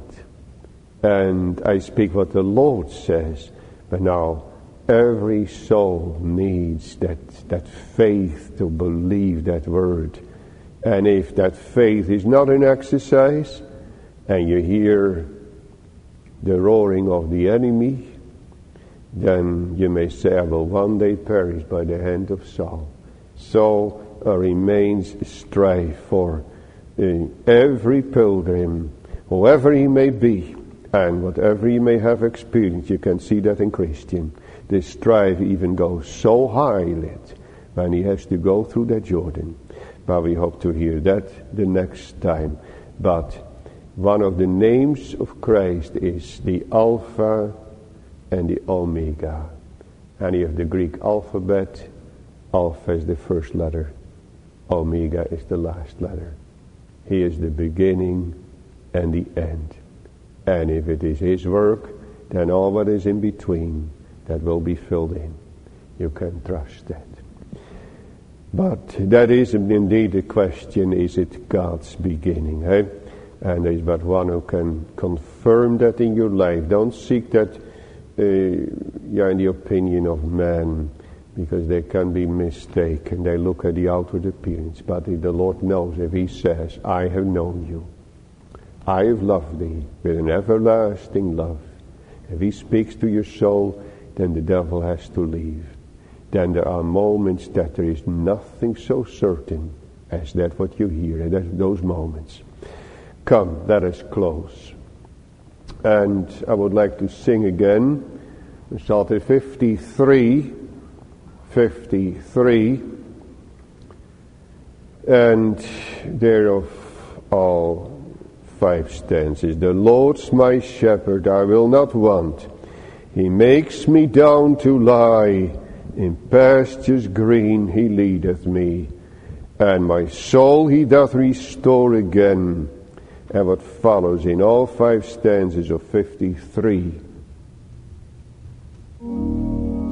Speaker 1: And I speak what the Lord says. But now, every soul needs that, that faith to believe that word. And if that faith is not an exercise, and you hear the roaring of the enemy, then you may say, I will one day perish by the hand of Saul. So uh, remains strife for uh, every pilgrim, whoever he may be, and whatever he may have experienced. You can see that in Christian. This strife even goes so high that when he has to go through that Jordan. But we hope to hear that the next time. But one of the names of Christ is the Alpha and the Omega. And you have the Greek alphabet. Alpha is the first letter. Omega is the last letter. He is the beginning and the end. And if it is his work, then all what is in between, that will be filled in. You can trust that. But that is indeed the question, is it God's beginning? Eh? And there is but one who can confirm that in your life. Don't seek that uh, yeah, in the opinion of man, because they can be mistaken. They look at the outward appearance. But if the Lord knows, if he says, I have known you, I have loved thee with an everlasting love. If he speaks to your soul, then the devil has to leave. Then there are moments that there is nothing so certain as that what you hear, and that's those moments. Come, let us close. And I would like to sing again Psalm fifty-three, fifty-three, and thereof all five stanzas. The Lord's my shepherd, I will not want. He makes me down to lie in pastures green, he leadeth me, and my soul he doth restore again. And what follows in all five stanzas of fifty-three.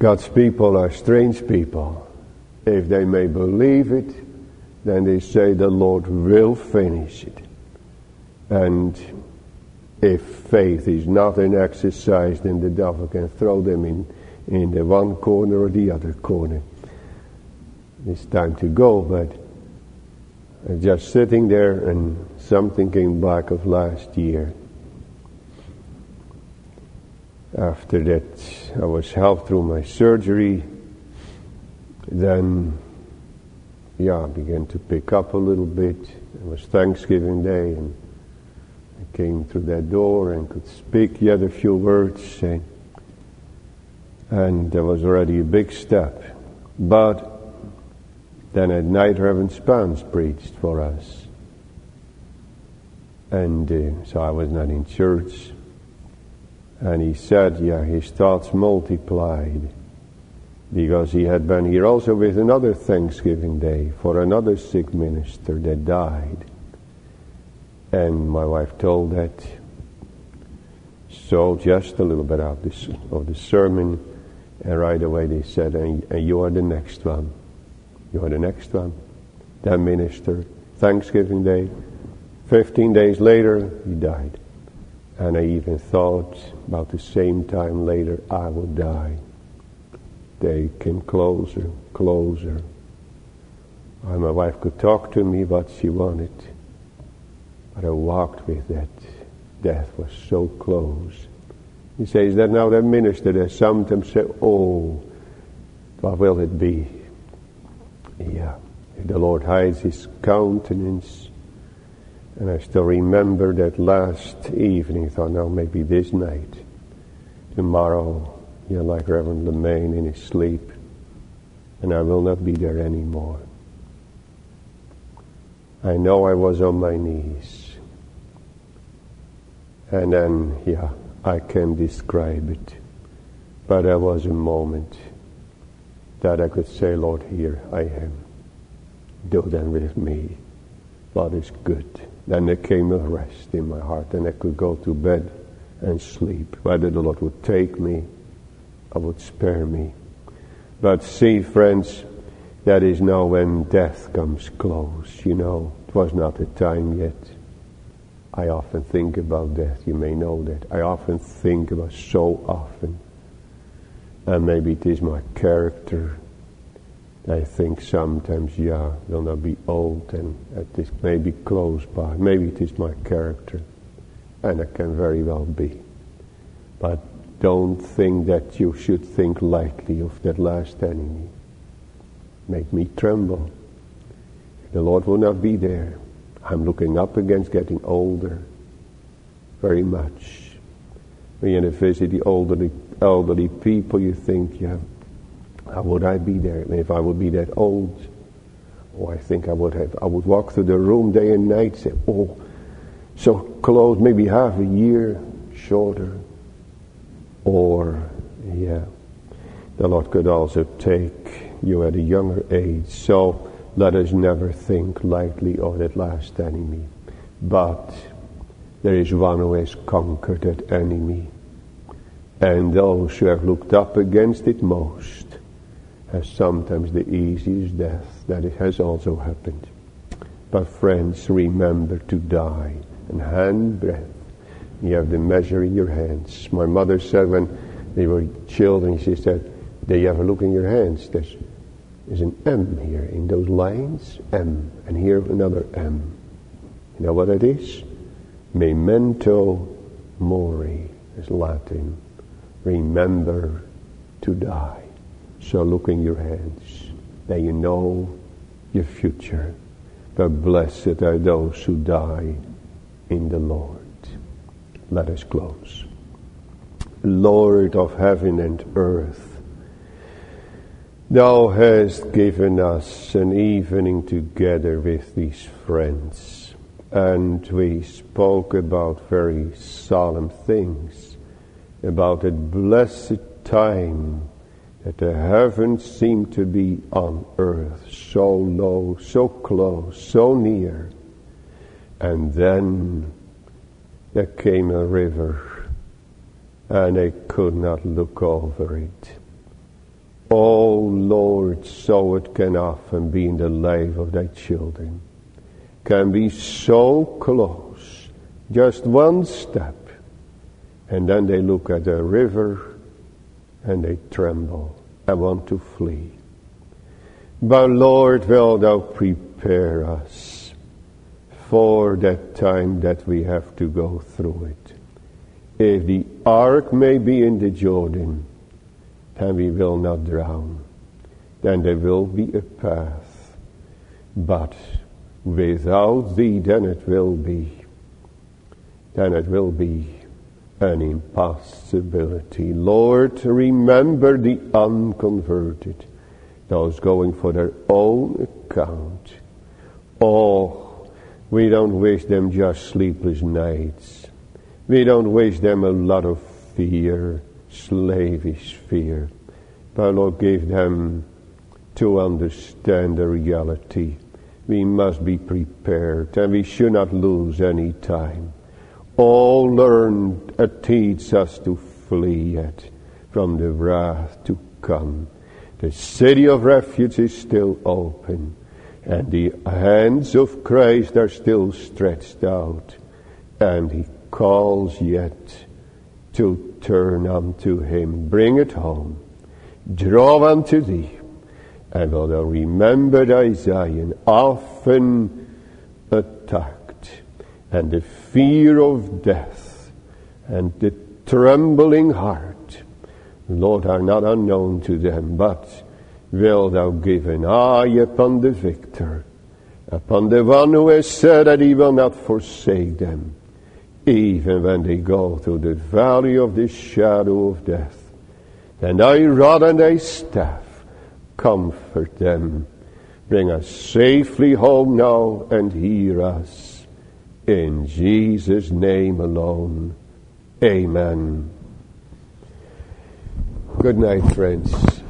Speaker 1: God's people are strange people. If they may believe it, then they say the Lord will finish it. And if faith is not an exercise, then the devil can throw them in, in the one corner or the other corner. It's time to go, but just sitting there, and something came back of last year. After that, I was helped through my surgery. Then, yeah, I began to pick up a little bit. It was Thanksgiving Day, and I came through that door and could speak yet a few words. And, and there was already a big step. But then at night, Reverend Spence preached for us. And uh, so I was not in church. And he said, yeah, his thoughts multiplied. Because he had been here also with another Thanksgiving Day for another sick minister that died. And my wife told that. So just a little bit of, this, of the sermon. And right away they said, and, and you are the next one. You are the next one. That minister, Thanksgiving Day. Fifteen days later, he died. And I even thought about the same time later, I would die. They came closer, closer. And my wife could talk to me what she wanted. But I walked with that. Death was so close. He says that now that minister that sometimes say, oh, what will it be? Yeah, if the Lord hides his countenance. And I still remember that last evening, I thought, now maybe this night, tomorrow, yeah, like Reverend Lemaine in his sleep, and I will not be there anymore. I know I was on my knees. And then, yeah, I can describe it. But there was a moment that I could say, Lord, here I am. Do then with me what is good. Then there came a rest in my heart, and I could go to bed and sleep. Whether the Lord would take me or would spare me. But see, friends, that is now when death comes close. You know, it was not the time yet. I often think about death. You may know that. I often think about so often. And maybe it is my character. I think sometimes, yeah, will not be old, and it is maybe close by. Maybe it is my character, and it can very well be. But don't think that you should think lightly of that last enemy. Make me tremble. The Lord will not be there. I'm looking up against getting older, very much. When you visit the elderly, elderly people, you think, yeah, how would I be there? And if I would be that old, oh, I think I would have. I would walk through the room day and night, say, oh, so close, maybe half a year shorter. Or, yeah, the Lord could also take you at a younger age. So let us never think lightly of that last enemy. But there is one who has conquered that enemy. And those who have looked up against it most has sometimes the easiest death. That it has also happened. But friends, remember to die. And hand breath. You have the measure in your hands. My mother said when they were children, she said, do you ever look in your hands? There's, there's an M here in those lines. M. And here another M. You know what it is? Memento mori is Latin. Remember to die. So look in your hands. Then you know your future. But blessed are those who die in the Lord. Let us close. Lord of heaven and earth, Thou hast given us an evening together with these friends, and we spoke about very solemn things, about that blessed time that the heavens seem to be on earth, so low, so close, so near. And then there came a river, and they could not look over it. Oh Lord, so it can often be in the life of thy children. Can be so close, just one step, and then they look at the river and they tremble and want to flee. But Lord, will thou prepare us for that time that we have to go through it. If the ark may be in the Jordan, then we will not drown. Then there will be a path. But without thee, then it will be, then it will be an impossibility. Lord, remember the unconverted, those going for their own account. Oh, we don't wish them just sleepless nights. We don't wish them a lot of fear, slavish fear. But Lord, give them to understand the reality. We must be prepared, and we should not lose any time. All learn uh, teach us to flee yet from the wrath to come. The city of refuge is still open, and the hands of Christ are still stretched out, and he calls yet to turn unto him. Bring it home. Draw unto thee. And will thou remember thy Zion, often attacked, and the fear of death, and the trembling heart, Lord, are not unknown to them, but will thou give an eye upon the victor, upon the one who has said that he will not forsake them, even when they go through the valley of the shadow of death. And thy rod and thy staff comfort them. Bring us safely home now and hear us. In Jesus' name alone. Amen. Good night, friends.